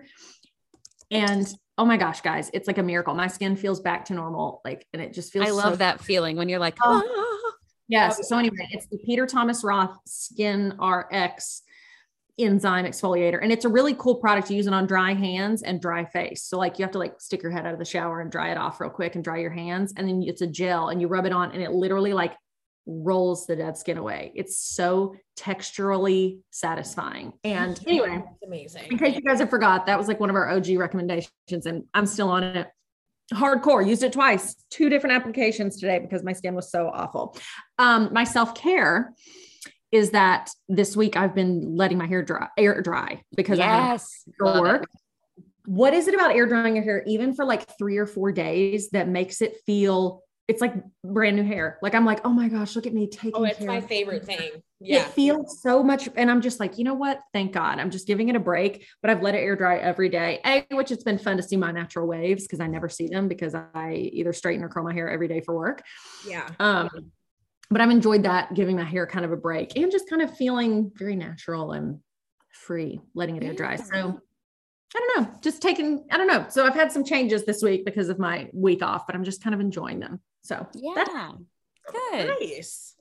And oh my gosh, guys, it's like a miracle. My skin feels back to normal. Like, and it just feels I love so- that feeling when you're like, Oh. "Ah." Yes. So anyway, it's the Peter Thomas Roth Skin R X enzyme exfoliator. And it's a really cool product to use it on dry hands and dry face. So like you have to like stick your head out of the shower and dry it off real quick and dry your hands. And then it's a gel and you rub it on and it literally like rolls the dead skin away. It's so texturally satisfying. And anyway, It's amazing. in case you guys have forgot, that was like one of our O G recommendations and I'm still on it. Hardcore, used it twice, two different applications today because my skin was so awful. Um, my self-care is that this week I've been letting my hair dry, air dry because I have Yes. to Love work. it. What is it about air drying your hair, even for like three or four days, that makes it feel, it's like brand new hair. Like, I'm like, oh my gosh, look at me taking Oh, it's care my of favorite my hair. thing. Yeah. It feels so much. And I'm just like, you know what? Thank God. I'm just giving it a break, but I've let it air dry every day. A, which it's been fun to see my natural waves because I never see them because I either straighten or curl my hair every day for work. Yeah. Um, but I've enjoyed that, giving my hair kind of a break and just kind of feeling very natural and free, letting it air dry. So I don't know, just taking, I don't know. So I've had some changes this week because of my week off, but I'm just kind of enjoying them. So that's Yeah. Good. Nice.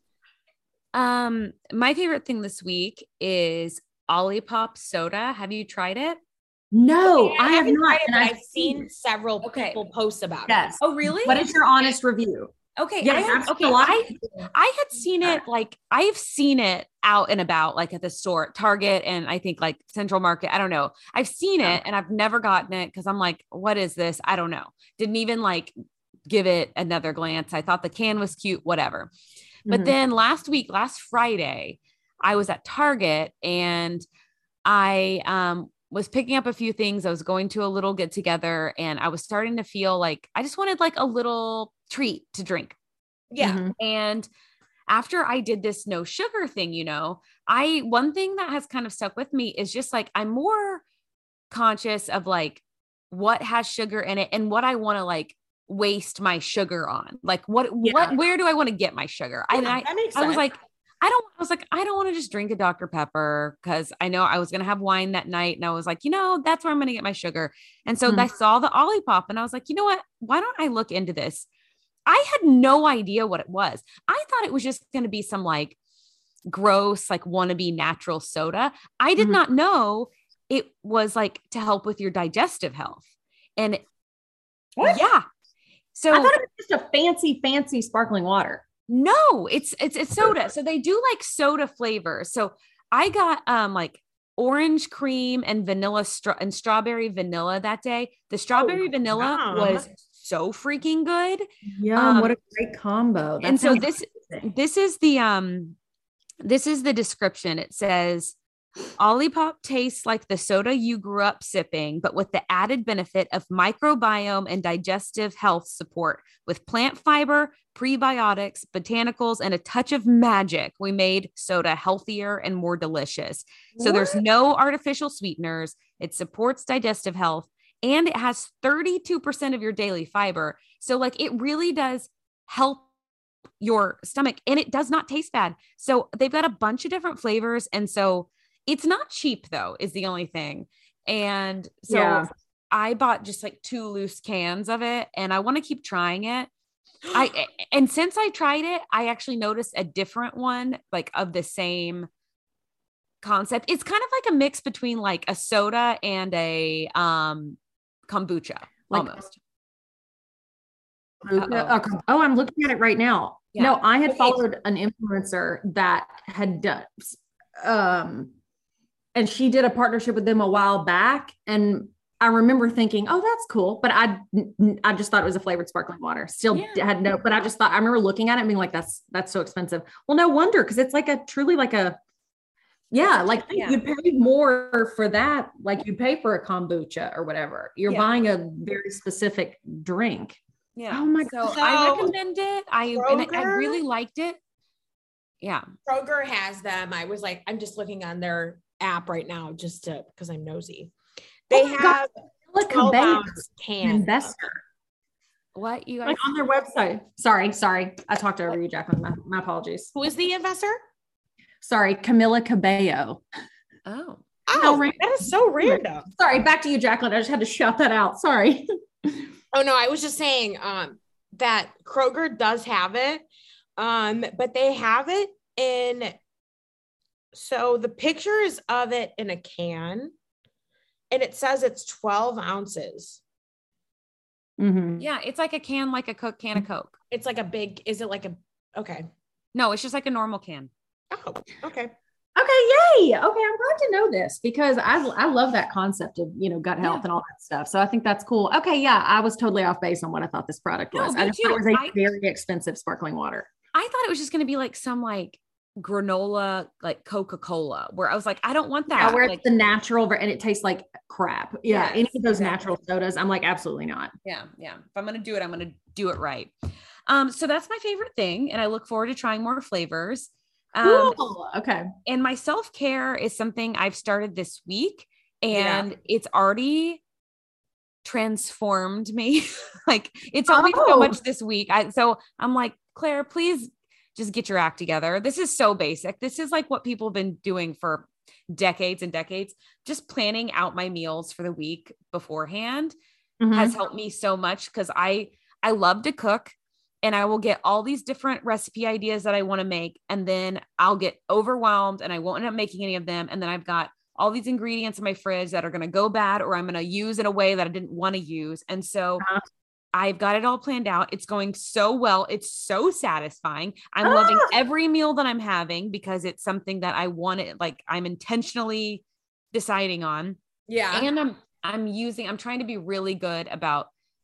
Um, my favorite thing this week is Olipop soda. Have you tried it? no, Okay, I, have haven't not. tried it, and but I've I've seen several Okay. people post about Yes. it. Oh, really? What is your honest review? Okay. Yes, I had, I've seen okay. a lot of I, people. I had seen it like I've seen it out and about, like at the store, at Target, and I think like Central Market. I don't know. I've seen Yeah. it and I've never gotten it because I'm like, what is this? I don't know. Didn't even like give it another glance. I thought the can was cute, whatever. But Mhm. then last week, last Friday, I was at Target and I um, was picking up a few things. I was going to a little get together and I was starting to feel like I just wanted like a little treat to drink. Yeah. Mhm. And after I did this no sugar thing, you know, I, one thing that has kind of stuck with me is just like, I'm more conscious of like what has sugar in it and what I want to like waste my sugar on. Like what, Yeah. what, where do I want to get my sugar? And Yeah, I, that makes I was sense. like, I don't, I was like, I don't want to just drink a Doctor Pepper because I know I was going to have wine that night. And I was like, you know, that's where I'm going to get my sugar. And so Mhm. I saw the Olipop and I was like, you know what? Why don't I look into this? I had no idea what it was. I thought it was just going to be some like gross, like wannabe natural soda. I did Mhm. not know it was like to help with your digestive health. And What? yeah. So I thought it was just a fancy, fancy sparkling water. no, it's it's it's soda. So they do like soda flavors. So I got um like orange cream and vanilla stra- and strawberry vanilla that day. The strawberry vanilla yum. was so freaking good. Yeah, Um, what a great combo. That and so sounds this, amazing. this is the, um, this is the description. It says, Olipop tastes like the soda you grew up sipping, but with the added benefit of microbiome and digestive health support. With plant fiber, prebiotics, botanicals, and a touch of magic, we made soda healthier and more delicious. So What? there's no artificial sweeteners. It supports digestive health, and it has thirty-two percent of your daily fiber. So like it really does help your stomach, and it does not taste bad. So they've got a bunch of different flavors. And so it's not cheap though, is the only thing. And so Yeah. I bought just like two loose cans of it, and I want to keep trying it. I, and since I tried it, I actually noticed a different one, like of the same concept. It's kind of like a mix between like a soda and a, um, kombucha Like- almost. Uh, oh, I'm looking at it right now. Yeah. No, I had Okay. followed an influencer that had done, um, and she did a partnership with them a while back. And I remember thinking, oh, that's cool. But I, I just thought it was a flavored sparkling water. Still Yeah. had no, but I just thought, I remember looking at it and being like, that's, that's so expensive. Well, no wonder. Cause it's like a truly like a, yeah, like Yeah. you'd pay more for that. Like you pay for a kombucha or whatever. You're Yeah. buying a very specific drink. Yeah. Oh my so God. I So, recommend it. I, and I, I Kroger? really liked it. Yeah. Kroger has them. I was like, I'm just looking on their app right now just to because I'm nosy. They Oh my God. have Look, twelve Cabela's ounce an cans. investor. What you guys? Like on their website. Sorry, sorry. I talked over you, Jacqueline. My, my apologies. Who is the investor? Sorry, Camila Cabello. Oh. Oh, random. that is so random. Sorry, back to you, Jacqueline. I just had to shout that out. Sorry. Oh no, I was just saying um that Kroger does have it. Um, but they have it in so the pictures of it in a can and it says it's twelve ounces. Mhm. Yeah. It's like a can, like a Coke can of Coke. It's like a big, is it like a okay. No, it's just like a normal can. Oh, okay. Okay, yay. Okay, I'm glad to know this because I I love that concept of, you know, gut health Yeah. and all that stuff. So I think that's cool. Okay, yeah, I was totally off base on what I thought this product No, was. me I just thought it too. was a I- very expensive sparkling water. I thought it was just going to be like some like granola, like Coca-Cola, where I was like, I don't want that. Yeah, where like, it's the natural ver- and it tastes like crap. Yeah, Yes, any of those exactly. natural sodas, I'm like, absolutely not. yeah, yeah. If I'm going to do it, I'm going to do it right. Um, so that's my favorite thing. And I look forward to trying more flavors. Um, Cool. Okay. and my self-care is something I've started this week, Yeah. and it's already transformed me. Like it's always Oh. so much this week. I, so I'm like, Claire, please just get your act together. This is so basic. This is like what people have been doing for decades and decades. Just planning out my meals for the week beforehand Mhm. has helped me so much because I I love to cook, and I will get all these different recipe ideas that I want to make, and then I'll get overwhelmed and I won't end up making any of them, and then I've got all these ingredients in my fridge that are going to go bad or I'm going to use in a way that I didn't want to use. And so Uh-huh. I've got it all planned out. It's going so well. It's so satisfying. I'm loving Ah! every meal that I'm having because it's something that I wanted, like I'm intentionally deciding on. Yeah. And I'm I'm using, I'm trying to be really good about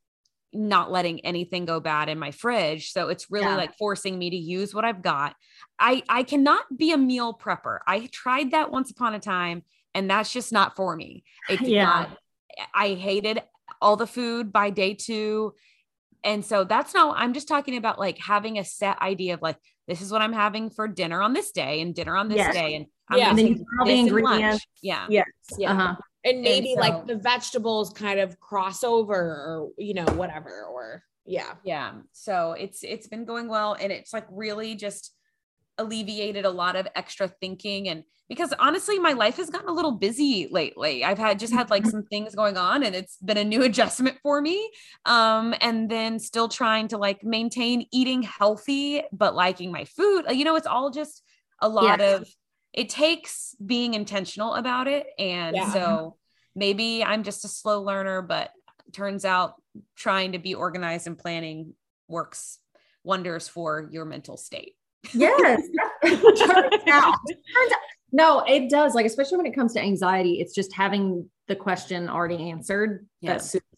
not letting anything go bad in my fridge. So it's really Yeah. like forcing me to use what I've got. I I cannot be a meal prepper. I tried that once upon a time, and that's just not for me. It's Yeah. not, I hated all the food by day two. And so that's not, I'm just talking about like having a set idea of like, this is what I'm having for dinner on this day and dinner on this Yes. day. And I'm Yeah. gonna And then take you put all the this and lunch. ingredients. Yeah. Yes. Yeah. Uh-huh. And maybe so- like the vegetables kind of cross over or, you know, whatever, or yeah. Yeah. So it's, it's been going well, and it's like really just alleviated a lot of extra thinking. And because honestly, my life has gotten a little busy lately. I've had just had like some things going on, and it's been a new adjustment for me. Um, and then still trying to like maintain eating healthy, but liking my food, you know, it's all just a lot Yes. of, it takes being intentional about it. And Yeah. so maybe I'm just a slow learner, but turns out trying to be organized and planning works wonders for your mental state. Yes. Turns out. Turns out. No, it does. Like, especially when it comes to anxiety, it's just having the question already answered Yeah. that soothes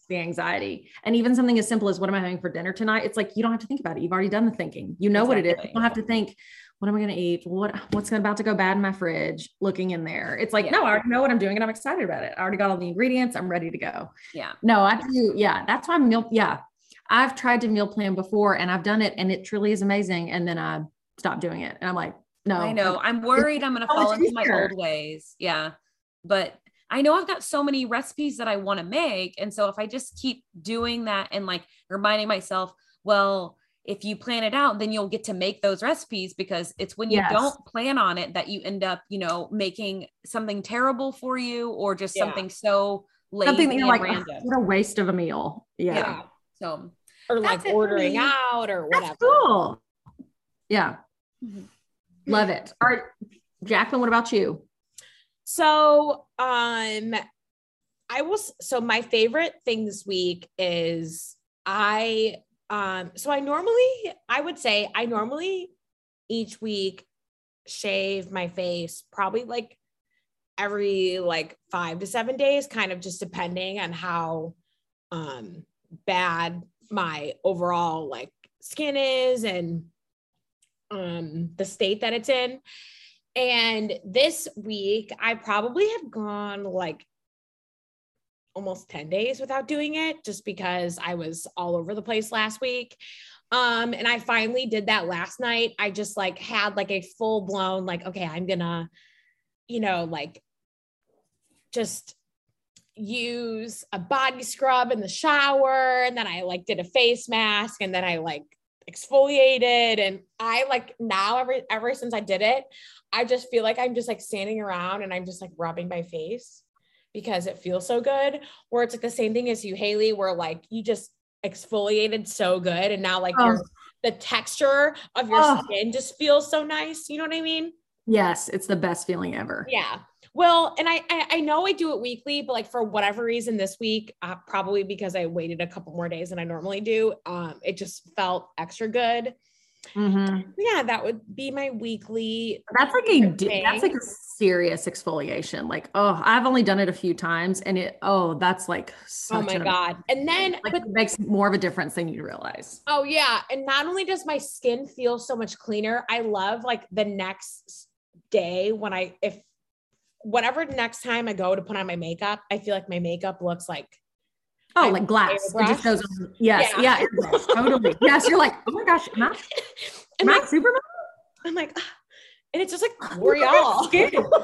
the anxiety. And even something as simple as what am I having for dinner tonight? It's like, you don't have to think about it. You've already done the thinking. You know exactly. what it is. You don't have to think, what am I going to eat? What, what's about to go bad in my fridge? Looking in there. It's like, yeah. no, I already know what I'm doing and I'm excited about it. I already got all the ingredients. I'm ready to go. Yeah. No, I do. Yeah. That's why I'm meal. Yeah. I've tried to meal plan before and I've done it and it truly is amazing. And then I stopped doing it. And I'm like, no, I know. I'm worried I'm going to fall into my old ways. Yeah. But I know I've got so many recipes that I want to make. And so if I just keep doing that and like reminding myself, well, if you plan it out, then you'll get to make those recipes, because it's when you yes. don't plan on it that you end up, you know, making something terrible for you or just yeah. something so lazy something that you're like, random. Oh, what a waste of a meal. Yeah. yeah. So, or like ordering out or whatever. That's cool. Yeah. Mm-hmm. Love it. All right. Jacqueline, what about you? So, um, I was, so my favorite thing this week is I, um, so I normally, I would say I normally each week shave my face probably like every like five to seven days, kind of just depending on how, um, bad my overall like skin is and, um, the state that it's in. And this week I probably have gone like almost ten days without doing it just because I was all over the place last week. Um, and I finally did that last night. I just like had like a full blown, like, okay, I'm gonna, you know, like just use a body scrub in the shower. And then I like did a face mask and then I like exfoliated. And I like now ever, ever since I did it, I just feel like I'm just like standing around and I'm just like rubbing my face because it feels so good. Or it's like the same thing as you, Haley, where like you just exfoliated so good. And now like oh. your, the texture of your oh. skin just feels so nice. You know what I mean? Yes. It's the best feeling ever. Yeah. Well, and I, I, I know I do it weekly, but like for whatever reason this week, uh, probably because I waited a couple more days than I normally do. Um, it just felt extra good. Mm-hmm. Yeah, that would be my weekly. That's like a thing. That's like a serious exfoliation. Like, oh, I've only done it a few times, and it oh, that's like such oh my god. And then like, but, it makes more of a difference than you realize. Oh yeah, and not only does my skin feel so much cleaner, I love like the next day when I if whatever next time I go to put on my makeup, I feel like my makeup looks like. Oh, like glass. It just goes on. Yes. Yeah. yeah totally. Yes. You're like, oh my gosh. Am I, am I Superman? I'm like, ah. And it's just like L'Oreal. Not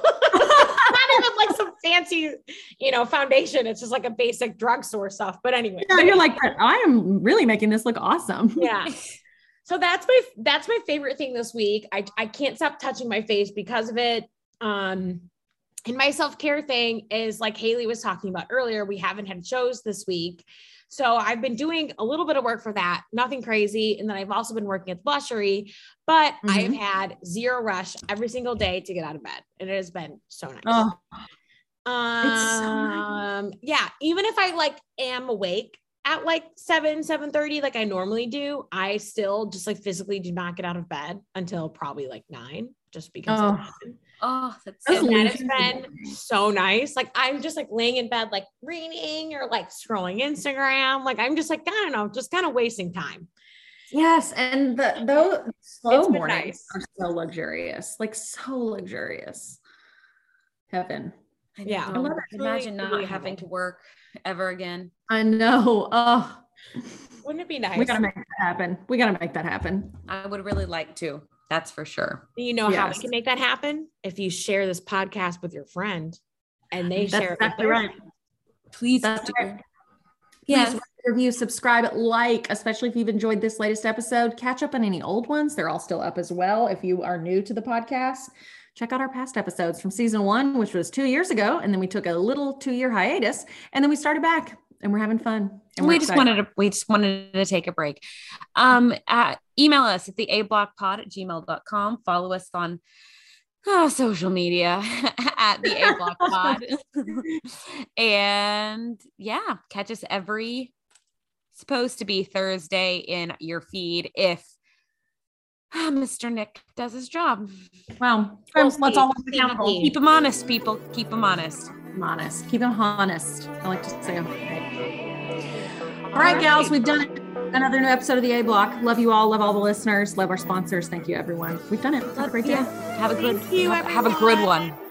even like some fancy, you know, foundation. It's just like a basic drugstore stuff. But anyway. Yeah, you're like, I am really making this look awesome. Yeah. So that's my, that's my favorite thing this week. I, I can't stop touching my face because of it. Um, And my self-care thing is like Haley was talking about earlier, we haven't had shows this week. So I've been doing a little bit of work for that, nothing crazy. And then I've also been working at the Blushery, but mm-hmm. I've had zero rush every single day to get out of bed. And it has been so nice. Oh, um, so nice. Yeah. Even if I like am awake at like seven, seven thirty, like I normally do, I still just like physically do not get out of bed until probably like nine, just because oh. of Oh, that's so that has been so nice. Like I'm just like laying in bed, like reading or like scrolling Instagram. Like I'm just like, I don't know, just kind of wasting time. Yes. And the those slow mornings nice. Are so luxurious, like so luxurious. Heaven. I yeah. I love it. Imagine really, not really having heaven. To work ever again. I know. Oh, wouldn't it be nice? We gotta make that happen. We gotta make that happen. I would really like to. That's for sure. You know yes. how we can make that happen? If you share this podcast with your friend and they That's share exactly it. Right. Please That's do. Right. Yes. Review, subscribe, like, especially if you've enjoyed this latest episode. Catch up on any old ones. They're all still up as well. If you are new to the podcast, check out our past episodes from season one, which was two years ago. And then we took a little two-year hiatus and then we started back. And we're having fun. And we just excited. wanted to, we just wanted to take a break. Um, uh, email us at the a block pod at gmail dot com. Follow us on oh, social media at the A Block Pod. And yeah, catch us every supposed to be Thursday in your feed if oh, Mister Nick does his job. Well, well let's all keep him honest, people. Keep him honest. Honest. Keep him honest. I like to say. All right, gals, we've done it. Another new episode of the A Block. Love you all. Love all the listeners. Love our sponsors. Thank you, everyone. We've done it. Have a great day. Yeah. Have a good, Thank you, have, have a good one.